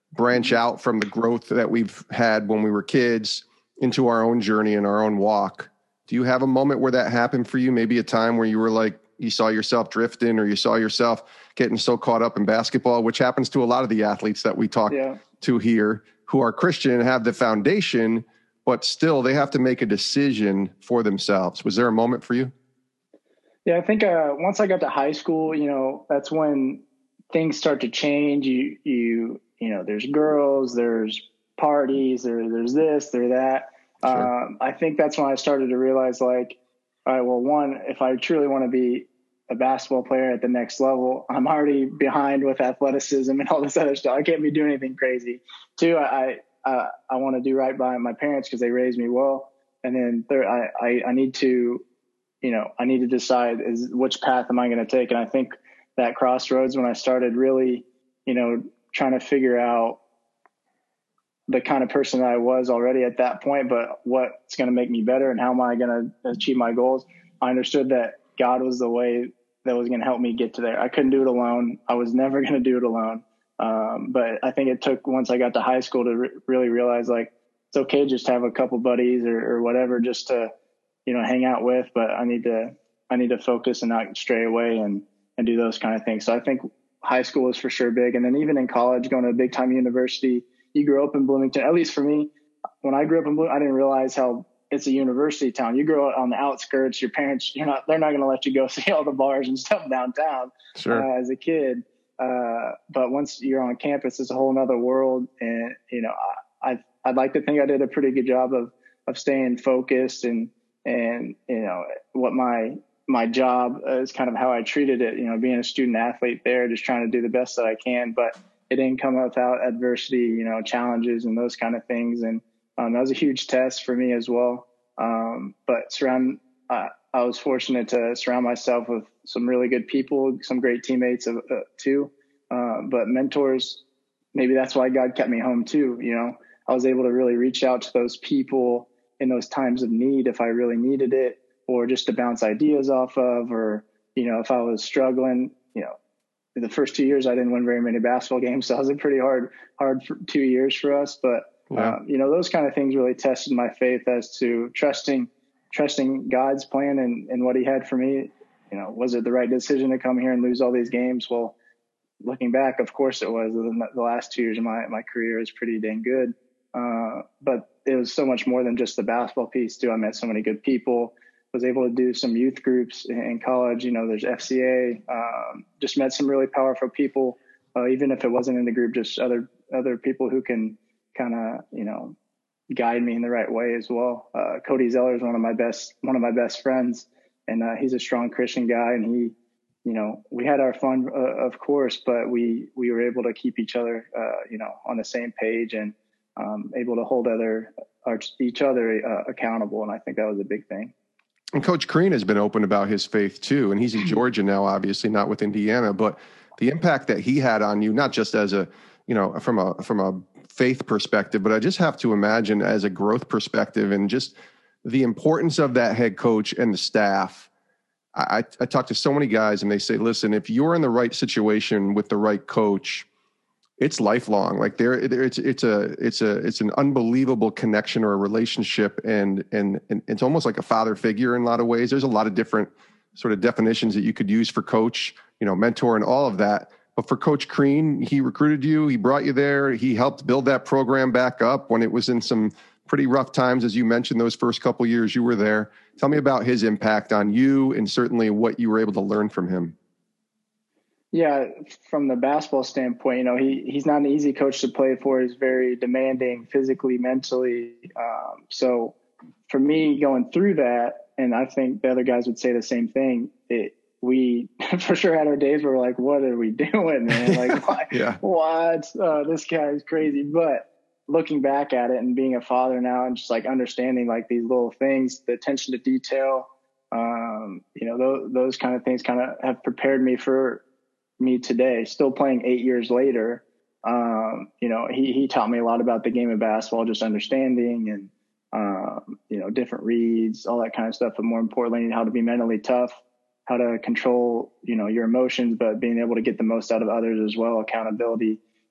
branch out from the growth that we've had when we were kids into our own journey and our own walk. Do you have a moment where that happened for you? Maybe a time where you were like, you saw yourself drifting, or you saw yourself getting so caught up in basketball, which happens to a lot of the athletes that we talk yeah. to here who are Christian and have the foundation, but still they have to make a decision for themselves. Was there a moment for you? Yeah, I think uh, once I got to high school, you know, that's when things start to change. You, you, you know, there's girls, there's parties, there, there's this, there's that. Sure. Um, I think that's when I started to realize, like, all right, well, one, if I truly want to be a basketball player at the next level, I'm already behind with athleticism and all this other stuff. I can't be doing anything crazy. Two, I I, uh, I want to do right by my parents because they raised me well. And then third, I, I, I need to, you know, I need to decide is which path am I going to take. And I think that crossroads when I started really, you know, trying to figure out the kind of person that I was already at that point, but what's going to make me better and how am I going to achieve my goals? I understood that God was the way that was going to help me get to there. I couldn't do it alone. I was never going to do it alone. Um, but I think it took, once I got to high school, to re- really realize, like, it's okay just to have a couple buddies or, or whatever, just to, you know, hang out with, but I need to, I need to focus and not stray away and, and do those kind of things. So I think high school was for sure big. And then even in college, going to a big time university, you grew up in Bloomington, at least for me, when I grew up in Bloomington, I didn't realize how it's a university town. You grow up on the outskirts, your parents, you're not, they're not going to let you go see all the bars and stuff downtown sure. uh, as a kid. Uh, but once you're on campus, it's a whole nother world. And, you know, I, I, I'd like to think I did a pretty good job of, of staying focused and, and, you know, what my, my job is kind of how I treated it, you know, being a student athlete there, just trying to do the best that I can, but it didn't come without adversity, you know, challenges and those kind of things. And um, that was a huge test for me as well. Um, but surround, uh, I was fortunate to surround myself with some really good people, some great teammates uh, too. Uh, but mentors, maybe that's why God kept me home too. You know, I was able to really reach out to those people in those times of need if I really needed it, or just to bounce ideas off of, or, you know, if I was struggling, you know, the first two years I didn't win very many basketball games. So it was a pretty hard, hard two years for us. But, yeah. um, you know, those kind of things really tested my faith as to trusting, trusting God's plan and, and what he had for me. You know, was it the right decision to come here and lose all these games? Well, looking back, of course it was. The last two years of my, my career is pretty dang good. Uh, but it was so much more than just the basketball piece too. I met so many good people. Was able to do some youth groups in college. You know, there's F C A, um, just met some really powerful people, uh, even if it wasn't in the group, just other, other people who can kind of, you know, guide me in the right way as well. Uh, Cody Zeller is one of my best, one of my best friends, and uh, he's a strong Christian guy. And he, you know, we had our fun, uh, of course, but we, we were able to keep each other, uh, you know, on the same page and um, able to hold other, our, each other uh, accountable. And I think that was a big thing. And Coach Crean has been open about his faith too. And he's in Georgia now, obviously not with Indiana, but the impact that he had on you, not just as a, you know, from a, from a faith perspective, but I just have to imagine as a growth perspective and just the importance of that head coach and the staff. I, I talk to so many guys and they say, listen, if you're in the right situation with the right coach, it's lifelong. Like there, it's, it's a, it's a, it's an unbelievable connection or a relationship. And, and, and it's almost like a father figure in a lot of ways. There's a lot of different sort of definitions that you could use for coach, you know, mentor and all of that. But for Coach Crean, he recruited you, he brought you there. He helped build that program back up when it was in some pretty rough times. As you mentioned, those first couple of years you were there. Tell me about his impact on you and certainly what you were able to learn from him. Yeah, from the basketball standpoint, you know, he he's not an easy coach to play for. He's very demanding physically, mentally. Um, so for me going through that, and I think the other guys would say the same thing, it, we for sure had our days where we're like, what are we doing, man? Like, why, yeah. what? Uh, this guy is crazy. But looking back at it and being a father now and just like understanding like these little things, the attention to detail, um, you know, those, those kind of things kind of have prepared me for me today, still playing eight years later. Um, you know, he, he taught me a lot about the game of basketball, just understanding and, um, you know, different reads, all that kind of stuff. But more importantly, how to be mentally tough, how to control, you know, your emotions, but being able to get the most out of others as well. Accountability.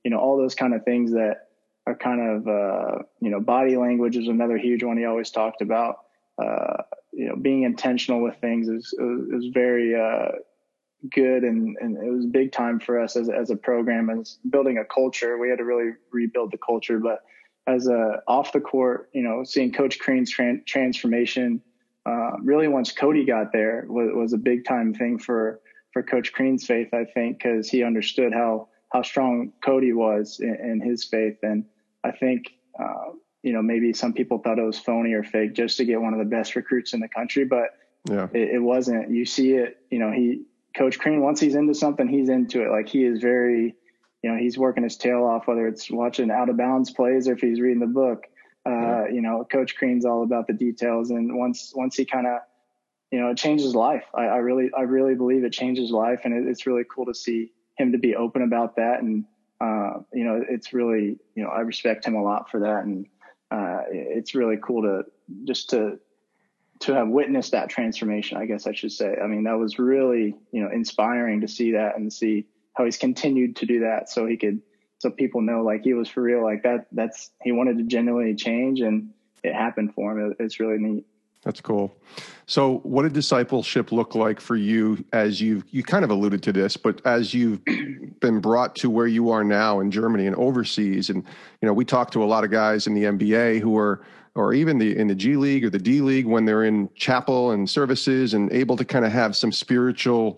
you know, all those kind of things that are kind of, uh, you know, body language is another huge one he always talked about. Uh, you know, being intentional with things is, is very, uh, good. And, and it was big time for us as, as a program, as building a culture. We had to really rebuild the culture, but as a off the court, you know, seeing Coach Crean's tran- transformation, uh, really once Cody got there was, was a big time thing for, for Coach Crean's faith, I think, because he understood how, how strong Cody was in, in his faith. And I think, uh, you know, maybe some people thought it was phony or fake just to get one of the best recruits in the country, but yeah. it, it wasn't. You see it, you know, he, Coach Crean, once he's into something, he's into it. Like he is very, you know, he's working his tail off, whether it's watching out of bounds plays or if he's reading the book. Uh, yeah. You know, Coach Crean's all about the details. And once, once he kind of, you know, it changes life. I, I really, I really believe it changes life. And it, it's really cool to see him to be open about that. And, uh, you know, it's really, you know, I respect him a lot for that. And, uh, it's really cool to just to, to have witnessed that transformation, I guess I should say. I mean, that was really, you know, inspiring to see that and see how he's continued to do that. So he could, so people know like he was for real, like that, that's, he wanted to genuinely change and it happened for him. It, it's really neat. That's cool. So what did discipleship look like for you as you've, you kind of alluded to this, but as you've been brought to where you are now in Germany and overseas? And, you know, we talk to a lot of guys in the N B A who are, or even the, in the G League or the D League when they're in chapel and services and able to kind of have some spiritual,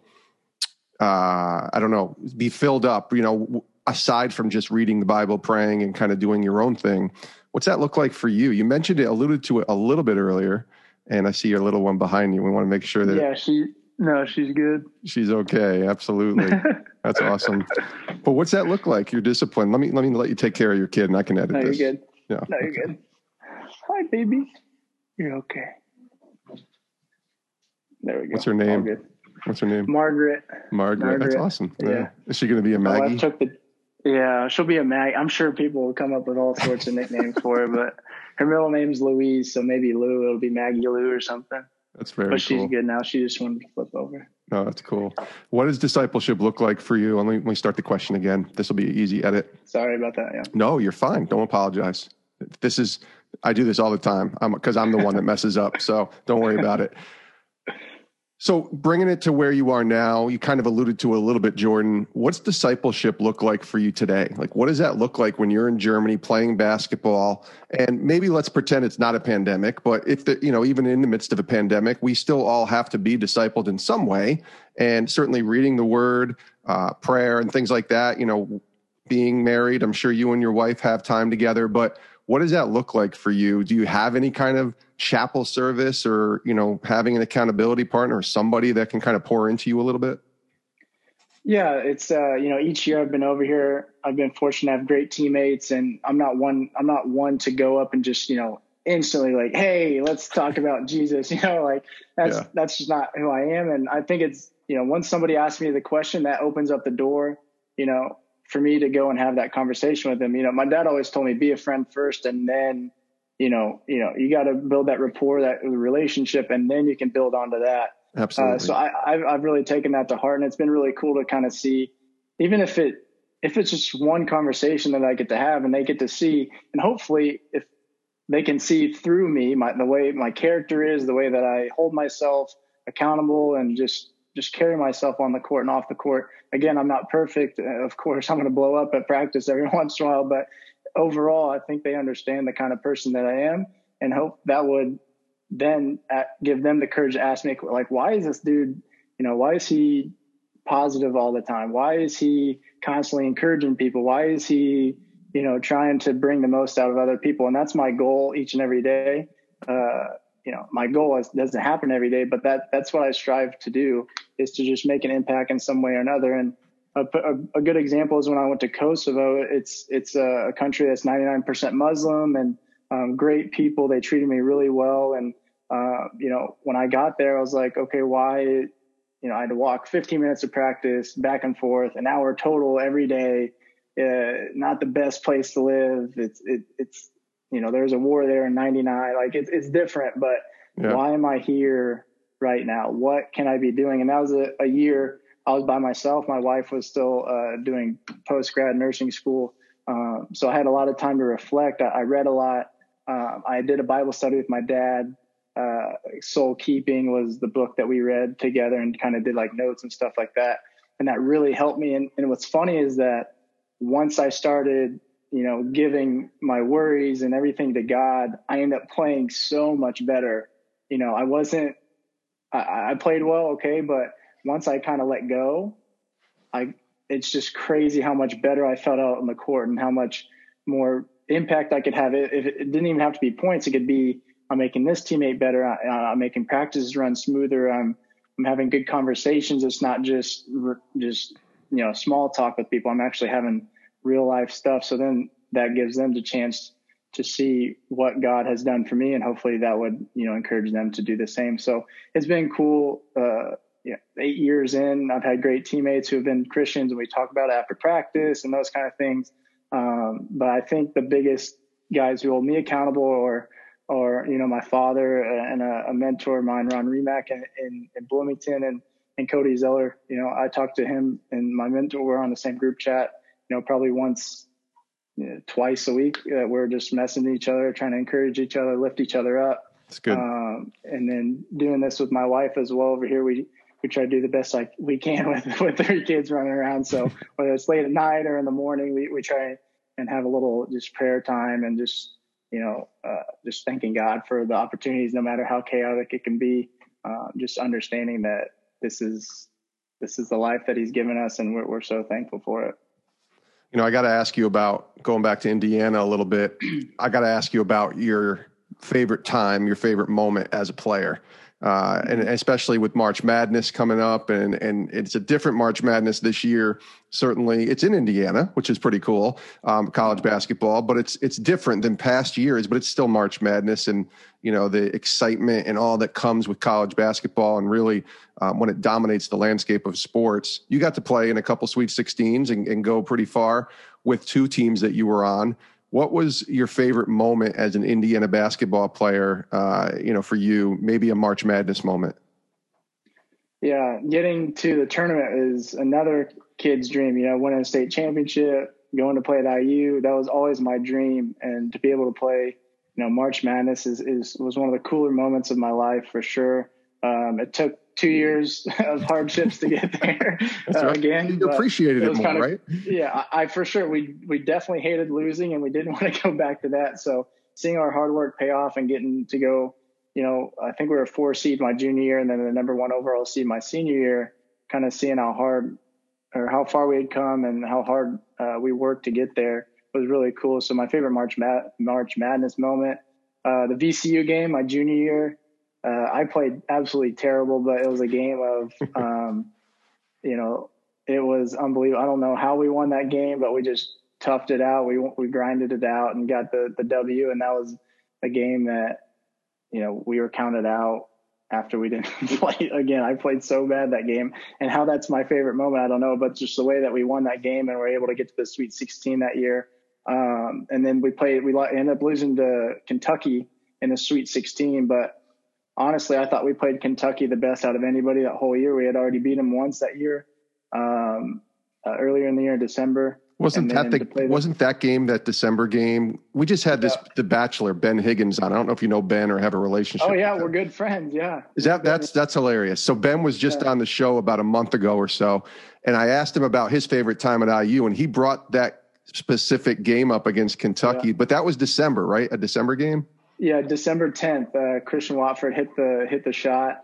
uh, I don't know, be filled up, you know, aside from just reading the Bible, praying and kind of doing your own thing. What's that look like for you? You mentioned it, alluded to it a little bit earlier. And I see your little one behind you. We want to make sure that yeah, she no, she's good. She's okay. Absolutely, that's awesome. But what's that look like? Your discipline. Let me let me let you take care of your kid, and I can edit no, this. You're good. Yeah. No, you're okay. good. Hi, baby. You're okay. There we go. What's her name? All good. What's her name? Margaret. Margaret. Margaret. That's awesome. Yeah. yeah. Is she going to be a My Maggie? wife took the. Yeah, she'll be a Mag. I'm sure people will come up with all sorts of nicknames for her, but her middle name's Louise, so maybe Lou. It'll be Maggie Lou or something. That's very but cool. She's good now. She just wanted to flip over. No, that's cool. What does discipleship look like for you? Let me, let me start the question again. This will be an easy edit. Sorry about that. Yeah. No, you're fine. Don't apologize. This is, I do this all the time because I'm, I'm the one that messes up. So don't worry about it. So bringing it to where you are now, you kind of alluded to it a little bit, Jordan. What's discipleship look like for you today? Like, what does that look like when you're in Germany playing basketball? And maybe let's pretend it's not a pandemic, but if the, you know, even in the midst of a pandemic, we still all have to be discipled in some way. And certainly reading the word, uh, prayer and things like that, you know, being married, I'm sure you and your wife have time together, but what does that look like for you? Do you have any kind of chapel service or, you know, having an accountability partner or somebody that can kind of pour into you a little bit? Yeah, it's, uh, you know, each year I've been over here, I've been fortunate to have great teammates, and I'm not one, I'm not one to go up and just, you know, instantly like, hey, let's talk about Jesus, you know, like that's, yeah. that's just not who I am. And I think it's, you know, once somebody asks me the question, that opens up the door, you know, for me to go and have that conversation with them. You know, my dad always told me, be a friend first, and then, you know, you know, you got to build that rapport, that relationship, and then you can build onto that. Absolutely. Uh, so I, I've, I've really taken that to heart, and it's been really cool to kind of see, even if it, if it's just one conversation that I get to have and they get to see, and hopefully if they can see through me, my, the way my character is, the way that I hold myself accountable and just, just carry myself on the court and off the court. Again, I'm not perfect. Of course, I'm going to blow up at practice every once in a while, but overall, I think they understand the kind of person that I am, and hope that would then give them the courage to ask me, like, why is this dude, you know, why is he positive all the time? Why is he constantly encouraging people? Why is he, you know, trying to bring the most out of other people? And that's my goal each and every day. Uh, you know, my goal is, doesn't happen every day, but that that's what I strive to do, is to just make an impact in some way or another. And a, a, a good example is when I went to Kosovo. It's it's a country that's ninety-nine percent Muslim, and um, great people. They treated me really well. And, uh, you know, when I got there, I was like, okay, why, you know, I had to walk fifteen minutes of practice back and forth, an hour total every day. Uh, not the best place to live. It's, it, it's, you know, there's a war there in ninety-nine. Like it's, it's different, but yeah. Why am I here right now? What can I be doing? And that was a, a year I was by myself. My wife was still uh, doing post-grad nursing school. Um, so I had a lot of time to reflect. I, I read a lot. Um, I did a Bible study with my dad. Uh, Soul Keeping was the book that we read together and kind of did like notes and stuff like that. And that really helped me. And, and what's funny is that once I started, you know, giving my worries and everything to God, I ended up playing so much better. You know, I wasn't, I, I played well, okay, but once I kind of let go, I, it's just crazy how much better I felt out on the court and how much more impact I could have. It, if it, it didn't even have to be points. It could be, I'm making this teammate better. I, I'm making practices run smoother. I'm, I'm having good conversations. It's not just, just, you know, small talk with people. I'm actually having real life stuff. So then that gives them the chance to see what God has done for me. And hopefully that would, you know, encourage them to do the same. So it's been cool. Uh, yeah, eight years in, I've had great teammates who have been Christians, and we talk about it after practice and those kind of things. Um, but I think the biggest guys who hold me accountable or, or, you know, my father and a, a mentor of mine, Ron Remack in, in, in Bloomington, and, and Cody Zeller, you know, I talked to him and my mentor, we're on the same group chat, you know, probably once, you know, twice a week. Uh, we're just messing each other, trying to encourage each other, lift each other up. That's good. Um, and then doing this with my wife as well over here, we, we try to do the best like we can with, with three kids running around. So whether it's late at night or in the morning, we, we try and have a little just prayer time and just, you know, uh, just thanking God for the opportunities, no matter how chaotic it can be. Uh, just understanding that this is, this is the life that he's given us, and we're, we're so thankful for it. You know, I got to ask you about going back to Indiana a little bit. I got to ask you about your favorite time, your favorite moment as a player. Uh, and especially with March Madness coming up, and, and it's a different March Madness this year. Certainly it's in Indiana, which is pretty cool, um, college basketball, but it's, it's different than past years, but it's still March Madness, and, you know, the excitement and all that comes with college basketball. And really, um, when it dominates the landscape of sports, you got to play in a couple Sweet sixteens and, and go pretty far with two teams that you were on. What was your favorite moment as an Indiana basketball player, uh, you know, for you, maybe a March Madness moment? Yeah, getting to the tournament is another kid's dream, you know, winning a state championship, going to play at I U. That was always my dream. And to be able to play, you know, March Madness is, is was one of the cooler moments of my life for sure. Um, it took two years of hardships to get there uh, right. again. You appreciated it, it more, kind of, right? Yeah, I, I for sure. We we definitely hated losing, and we didn't want to go back to that. So seeing our hard work pay off and getting to go, you know, I think we were a four seed my junior year, and then the number one overall seed my senior year. Kind of seeing how hard or how far we had come and how hard uh, we worked to get there was really cool. So my favorite March Mad- March Madness moment, uh, the V C U game my junior year. Uh, I played absolutely terrible, but it was a game of, um, you know, it was unbelievable. I don't know how we won that game, but we just toughed it out. We we grinded it out and got the, the W. And that was a game that, you know, we were counted out after we didn't play again. I played so bad that game, and how that's my favorite moment, I don't know, but just the way that we won that game and were able to get to the Sweet sixteen that year. Um, and then we played, we ended up losing to Kentucky in the Sweet sixteen, but honestly, I thought we played Kentucky the best out of anybody that whole year. We had already beat them once that year, um, uh, earlier in the year in December. Wasn't that the, the wasn't that game, that December game? We just had this yeah. The Bachelor, Ben Higgins, on. I don't know if you know Ben or have a relationship. Oh yeah, with we're good friends. Yeah. Is that that's that's hilarious. So Ben was just yeah. on the show about a month ago or so, and I asked him about his favorite time at I U, and he brought that specific game up against Kentucky. Yeah. But that was December, right? A December game. Yeah, December tenth, uh, Christian Watford hit the hit the shot.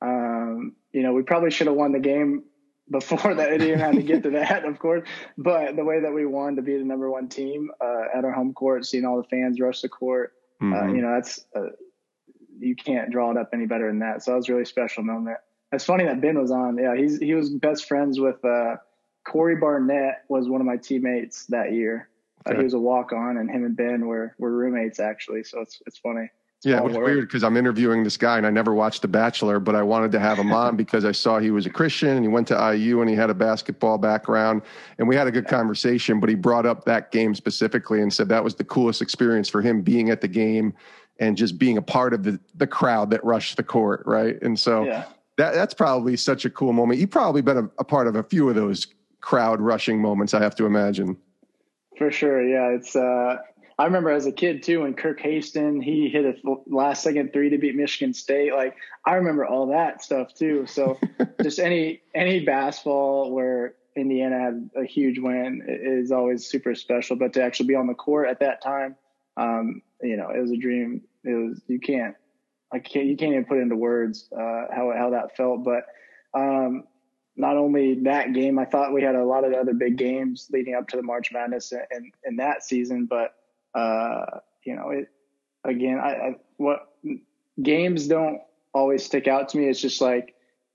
Um, you know, we probably should have won the game before that. It even had to get to that, of course. But the way that we won to be the number one team uh, at our home court, seeing all the fans rush the court, mm-hmm. uh, you know, that's uh, you can't draw it up any better than that. So that was a really special moment. It's funny that Ben was on. Yeah, he's he was best friends with uh, Corey Barnett, was one of my teammates that year. Uh, he was a walk-on, and him and Ben were were roommates actually. So it's it's funny. It's yeah, it was world. Weird because I'm interviewing this guy, and I never watched The Bachelor, but I wanted to have him on because I saw he was a Christian and he went to I U and he had a basketball background, and we had a good yeah. conversation. But he brought up that game specifically and said that was the coolest experience for him, being at the game and just being a part of the the crowd that rushed the court, right? And so. Yeah. that that's probably such a cool moment. You've probably been a, a part of a few of those crowd rushing moments, I have to imagine. For sure. Yeah. It's, uh, I remember as a kid too, when Kirk Haston, he hit a last second three to beat Michigan State. Like, I remember all that stuff too. So just any, any basketball where Indiana had a huge win is always super special, but to actually be on the court at that time, um, you know, it was a dream. It was, you can't, I can't, you can't even put into words, uh, how, how that felt. But, um, not only that game, I thought we had a lot of other big games leading up to the March Madness in, in that season, but, uh, you know, it, again, I, I, what games don't always stick out to me. It's just like,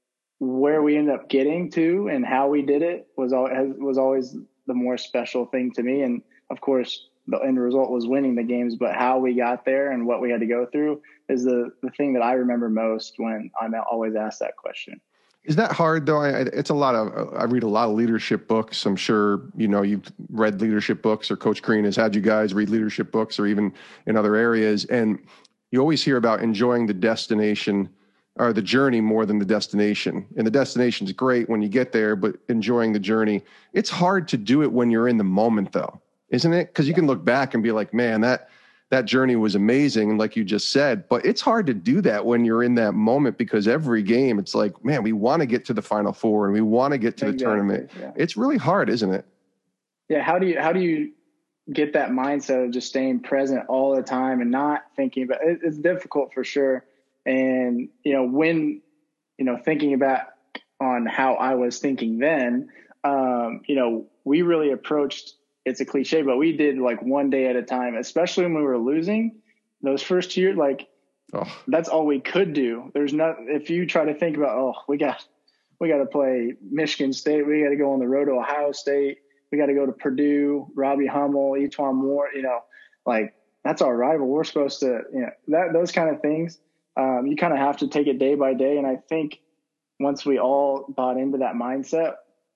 where we ended up getting to and how we did it was always, was always the more special thing to me. And of course, the end result was winning the games, but how we got there and what we had to go through is the, the thing that I remember most when I'm always asked that question. Is that hard though? I, it's a lot of, I read a lot of leadership books. I'm sure, you know, you've read leadership books, or Coach Crean has had you guys read leadership books, or even in other areas. And you always hear about enjoying the destination or the journey more than the destination. And the destination is great when you get there, but enjoying the journey. It's hard to do it when you're in the moment though, isn't it? Because you can look back and be like, man, that that journey was amazing, like you just said. But it's hard to do that when you're in that moment, because every game, it's like, man, we want to get to the Final Four and we want to get to exactly, the tournament. Yeah. It's really hard, isn't it? Yeah. How do you how do you get that mindset of just staying present all the time and not thinking about it? It's difficult for sure. And, you know, when, you know, thinking about on how I was thinking then, um, you know, we really approached, it's a cliche, but we did like one day at a time, especially when we were losing those first years. Like, oh. That's all we could do. There's not, if you try to think about, oh, we got, we got to play Michigan State. We got to go on the road to Ohio State. We got to go to Purdue, Robbie Hummel, Etuan Moore, you know, like that's our rival. We're supposed to, you know, that, those kind of things. Um, you kind of have to take it day by day. And I think once we all bought into that mindset,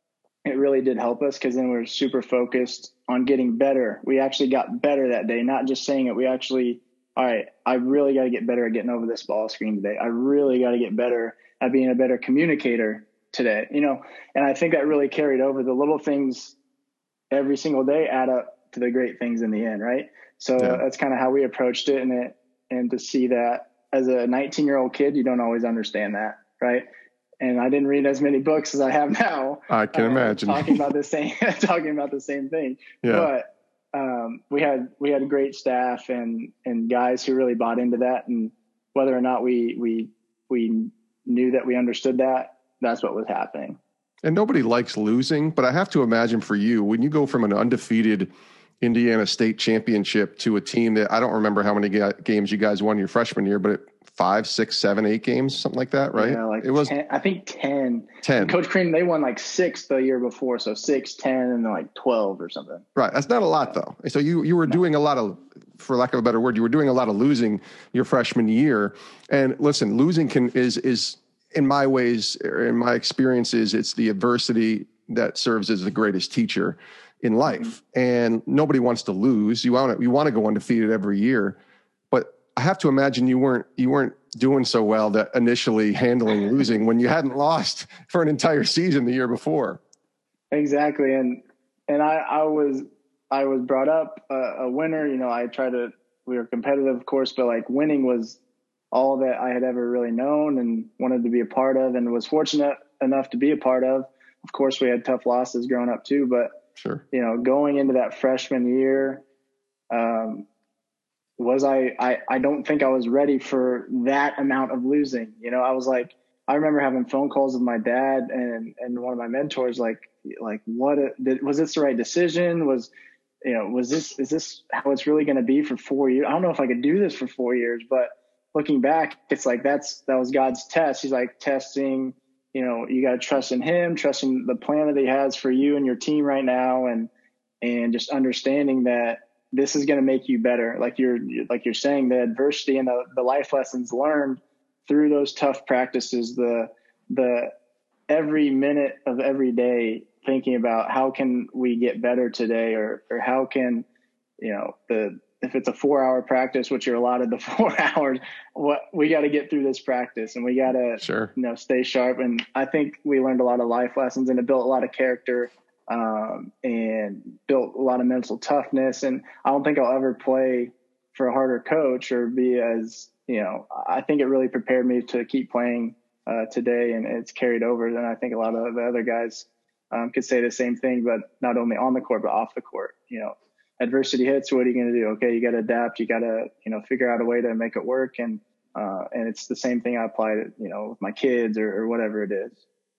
it really did help us, because then we were super focused on getting better. We actually got better that day, not just saying it. We actually, all right, I really got to get better at getting over this ball screen today. I really got to get better at being a better communicator today, you know, and I think that really carried over. The little things every single day add up to the great things in the end. Right. So yeah. That's kind of how we approached it. And it, and to see that, as a nineteen year old kid, you don't always understand that. Right. And I didn't read as many books as I have now. I can uh, imagine talking about the same, talking about the same thing. Yeah. But um, we had, we had a great staff and, and guys who really bought into that. And whether or not we, we, we knew that we understood that, that's what was happening. And nobody likes losing, but I have to imagine for you, when you go from an undefeated Indiana State championship to a team that, I don't remember how many ga- games you guys won your freshman year, but it, five, six, seven, eight games, something like that, right? Yeah, like it was. ten, I think ten. Ten. And Coach Crean, they won like six the year before, so six, ten, and then like twelve or something. Right, that's not a lot though. So you you were no. doing a lot of, for lack of a better word, you were doing a lot of losing your freshman year. And listen, losing can is is in my ways, or in my experiences, it's the adversity that serves as the greatest teacher in life. Mm-hmm. And nobody wants to lose. You want to you want to go undefeated every year. I have to imagine you weren't you weren't doing so well that initially handling losing when you hadn't lost for an entire season the year before. Exactly, and and I, I was I was brought up a, a winner. You know, I tried to. We were competitive, of course, but like winning was all that I had ever really known and wanted to be a part of, and was fortunate enough to be a part of. Of course, we had tough losses growing up too, but sure, you know, going into that freshman year. Um, was I, I, I don't think I was ready for that amount of losing. You know, I was like, I remember having phone calls with my dad and, and one of my mentors, like, like what, a, did, was this the right decision? Was, you know, was this, is this how it's really going to be for four years? I don't know if I could do this for four years, but looking back, it's like, that's, that was God's test. He's like testing, you know, you got to trust in him, trusting the plan that he has for you and your team right now. And, and just understanding that this is going to make you better. Like you're, like you're saying, the adversity and the, the life lessons learned through those tough practices, the, the every minute of every day thinking about how can we get better today, or, or how can, you know, the, if it's a four hour practice, which you're allotted the four hours, what we got to get through this practice and we got to, sure. you know, stay sharp. And I think we learned a lot of life lessons, and it built a lot of character, um, and built a lot of mental toughness. And I don't think I'll ever play for a harder coach or be as, you know, I think it really prepared me to keep playing, uh, today, and it's carried over. And I think a lot of the other guys, um, could say the same thing, but not only on the court, but off the court. You know, adversity hits, what are you going to do? Okay, you got to adapt. You got to, you know, figure out a way to make it work. And, uh, and it's the same thing I apply to, you know, with my kids or, or whatever it is.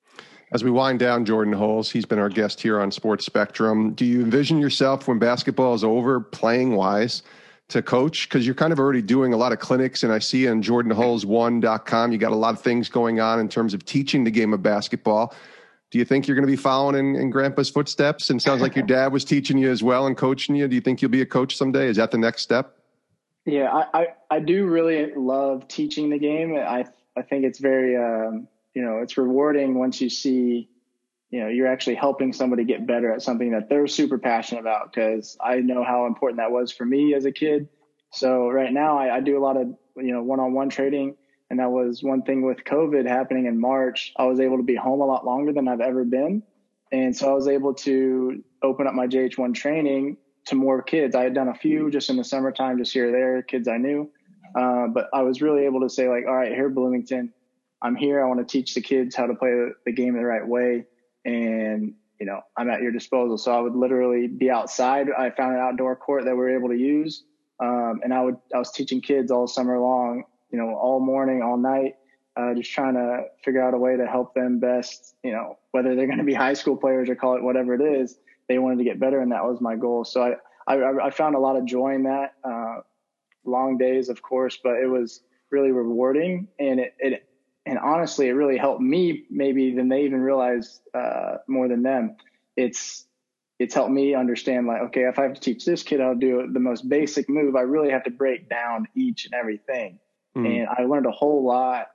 As we wind down, Jordan Hulls, he's been our guest here on Sports Spectrum. Do you envision yourself when basketball is over, playing wise, to coach? Because you're kind of already doing a lot of clinics, and I see on jordan hulls one dot com, you got a lot of things going on in terms of teaching the game of basketball. Do you think you're going to be following in, in Grandpa's footsteps? And it sounds like your dad was teaching you as well and coaching you. Do you think you'll be a coach someday? Is that the next step? Yeah, I, I, I do really love teaching the game. I I think it's very, um, you know, it's rewarding once you see, you know, you're actually helping somebody get better at something that they're super passionate about, because I know how important that was for me as a kid. So right now I, I do a lot of, you know, one-on-one trading. And that was one thing with COVID happening in March. I was able to be home a lot longer than I've ever been. And so I was able to open up my J H one training to more kids. I had done a few just in the summertime, just here or there, kids I knew. Uh, but I was really able to say, like, all right, here, Bloomington, I'm here. I want to teach the kids how to play the game the right way. And, you know, I'm at your disposal. So I would literally be outside. I found an outdoor court that we were able to use. Um, and I would, I was teaching kids all summer long, you know, all morning, all night, uh, just trying to figure out a way to help them best, you know, whether they're going to be high school players or call it whatever it is, they wanted to get better. And that was my goal. So I, I, I found a lot of joy in that, uh, long days, of course, but it was really rewarding. And it, it, and honestly, it really helped me maybe than they even realized, uh, more than them. It's, it's helped me understand, like, okay, if I have to teach this kid how to do the most basic move, I really have to break down each and everything. Mm. And I learned a whole lot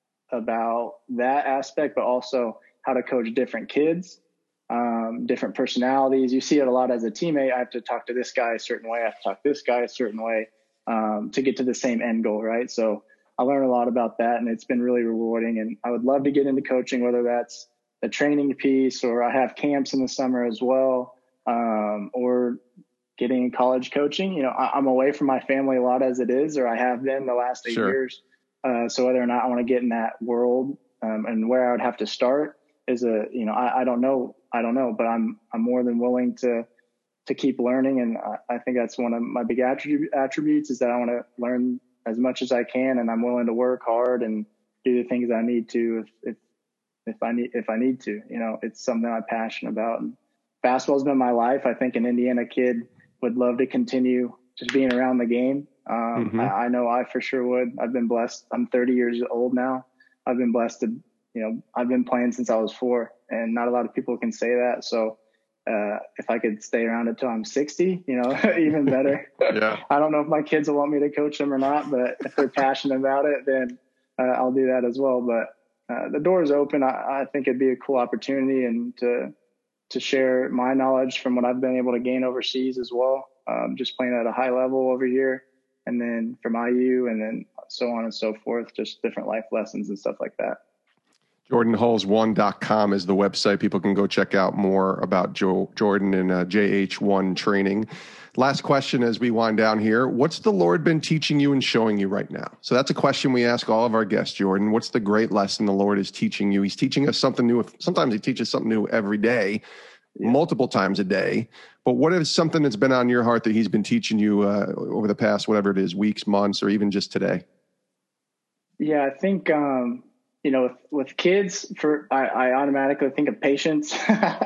about that aspect, but also how to coach different kids, um, different personalities. You see it a lot as a teammate. I have to talk to this guy a certain way. I have to talk to this guy a certain way, um, to get to the same end goal. Right. So I learned a lot about that, and it's been really rewarding. And I would love to get into coaching, whether that's a training piece, or I have camps in the summer as well, um, or getting college coaching. You know, I, I'm away from my family a lot as it is, or I have been the last eight Sure. years. Uh, so whether or not I want to get in that world, um, and where I would have to start is a, you know, I, I don't know. I don't know, but I'm, I'm more than willing to, to keep learning. And I, I think that's one of my big attribute, attributes is that I want to learn as much as I can, and I'm willing to work hard and do the things I need to, if, if, if I need, if I need to. You know, it's something I'm passionate about. And basketball's been my life. I think an Indiana kid would love to continue just being around the game. Um, mm-hmm. I, I know I for sure would. I've been blessed. I'm thirty years old now. I've been blessed to, you know, I've been playing since I was four, and not a lot of people can say that. So, uh, if I could stay around until I'm sixty, you know, even better. Yeah. I don't know if my kids will want me to coach them or not, but if they're passionate about it, then uh, I'll do that as well. But uh, the door is open. I, I think it'd be a cool opportunity, and to, to share my knowledge from what I've been able to gain overseas as well. Um, just playing at a high level over here, and then from I U, and then so on and so forth, just different life lessons and stuff like that. jordan hulls one dot com is the website. People can go check out more about Joe, Jordan and uh, J H one training. Last question as we wind down here. What's the Lord been teaching you and showing you right now? So that's a question we ask all of our guests, Jordan. What's the great lesson the Lord is teaching you? He's teaching us something new. Sometimes he teaches something new every day, yeah. multiple times a day. But what is something that's been on your heart that he's been teaching you uh, over the past, whatever it is, weeks, months, or even just today? Yeah, I think, um, you know, with, with kids, for I, I automatically think of patience.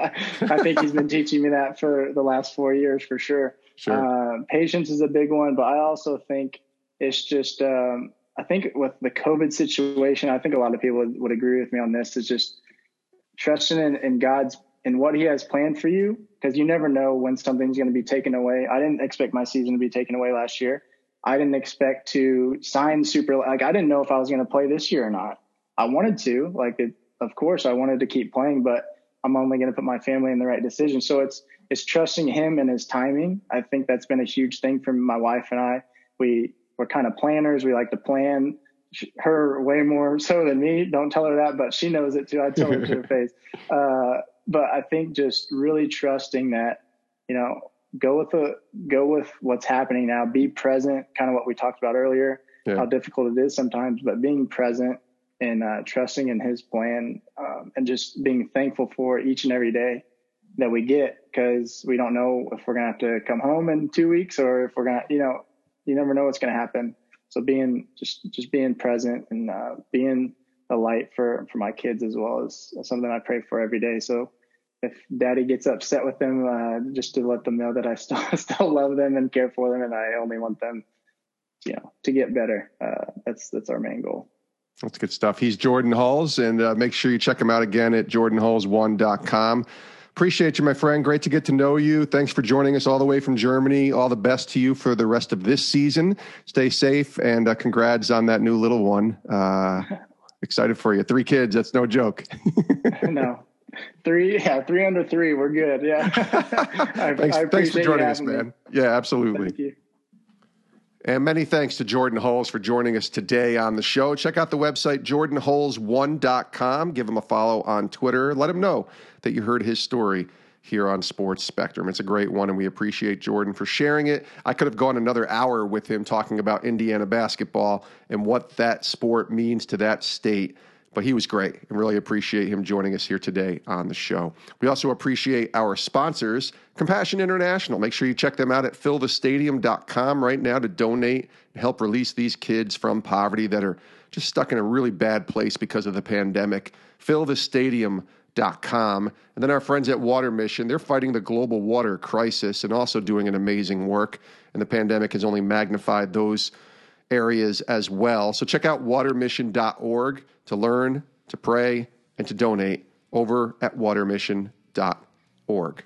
I think he's been teaching me that for the last four years for sure. Sure. Uh, patience is a big one, but I also think it's just, um, I think with the COVID situation, I think a lot of people would, would agree with me on this, is just trusting in, in God's, in what he has planned for you, because you never know when something's going to be taken away. I didn't expect my season to be taken away last year. I didn't expect to sign super, like I didn't know if I was going to play this year or not. I wanted to, like, it, of course I wanted to keep playing, but I'm only going to put my family in the right decision. So it's, it's trusting him and his timing. I think that's been a huge thing for my wife and I. We, we're kind of planners. We like to plan. Her way more so than me. Don't tell her that, but she knows it too. I tell her to her face. Uh, but I think just really trusting that, you know, go with the, go with what's happening now, be present, kind of what we talked about earlier, yeah. how difficult it is sometimes, but being present and uh, trusting in his plan um, and just being thankful for each and every day that we get, because we don't know if we're going to have to come home in two weeks or if we're going to, you know, you never know what's going to happen. So being just, just being present and uh, being a light for, for my kids as well is something I pray for every day. So if daddy gets upset with them, uh, just to let them know that I still, still love them and care for them. And I only want them, you know, to get better. Uh, that's, that's our main goal. That's good stuff. He's Jordan Hulls, and uh, make sure you check him out again at jordan hulls one dot com. Appreciate you, my friend. Great to get to know you. Thanks for joining us all the way from Germany. All the best to you for the rest of this season. Stay safe, and uh, congrats on that new little one. Uh, excited for you. Three kids. That's no joke. No. Three, yeah, three under three. We're good. Yeah. I, thanks, I thanks for joining us, man. Me. Yeah, absolutely. Thank you. And many thanks to Jordan Hulls for joining us today on the show. Check out the website, jordan hulls one dot com. Give him a follow on Twitter. Let him know that you heard his story here on Sports Spectrum. It's a great one, and we appreciate Jordan for sharing it. I could have gone another hour with him talking about Indiana basketball and what that sport means to that state. But he was great, and really appreciate him joining us here today on the show. We also appreciate our sponsors, Compassion International. Make sure you check them out at fill the stadium dot com right now to donate and help release these kids from poverty that are just stuck in a really bad place because of the pandemic. fill the stadium dot com. And then our friends at Water Mission, they're fighting the global water crisis and also doing an amazing work. And the pandemic has only magnified those areas as well. So check out water mission dot org to learn, to pray, and to donate over at water mission dot org.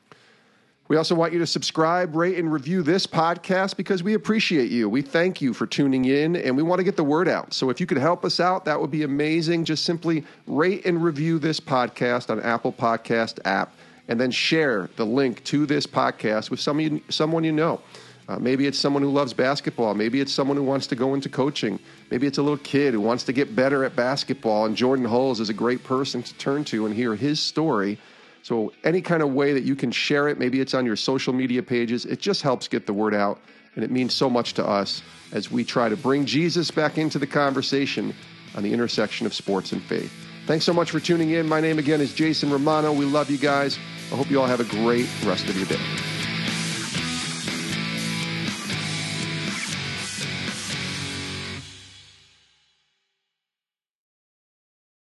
We also want you to subscribe, rate, and review this podcast because we appreciate you. We thank you for tuning in, and we want to get the word out. So if you could help us out, that would be amazing. Just simply rate and review this podcast on Apple Podcast app, and then share the link to this podcast with some you, someone you know. Uh, maybe it's someone who loves basketball. Maybe it's someone who wants to go into coaching. Maybe it's a little kid who wants to get better at basketball, and Jordan Hulls is a great person to turn to and hear his story. So any kind of way that you can share it, maybe it's on your social media pages, it just helps get the word out, and it means so much to us as we try to bring Jesus back into the conversation on the intersection of sports and faith. Thanks so much for tuning in. My name again is Jason Romano. We love you guys. I hope you all have a great rest of your day.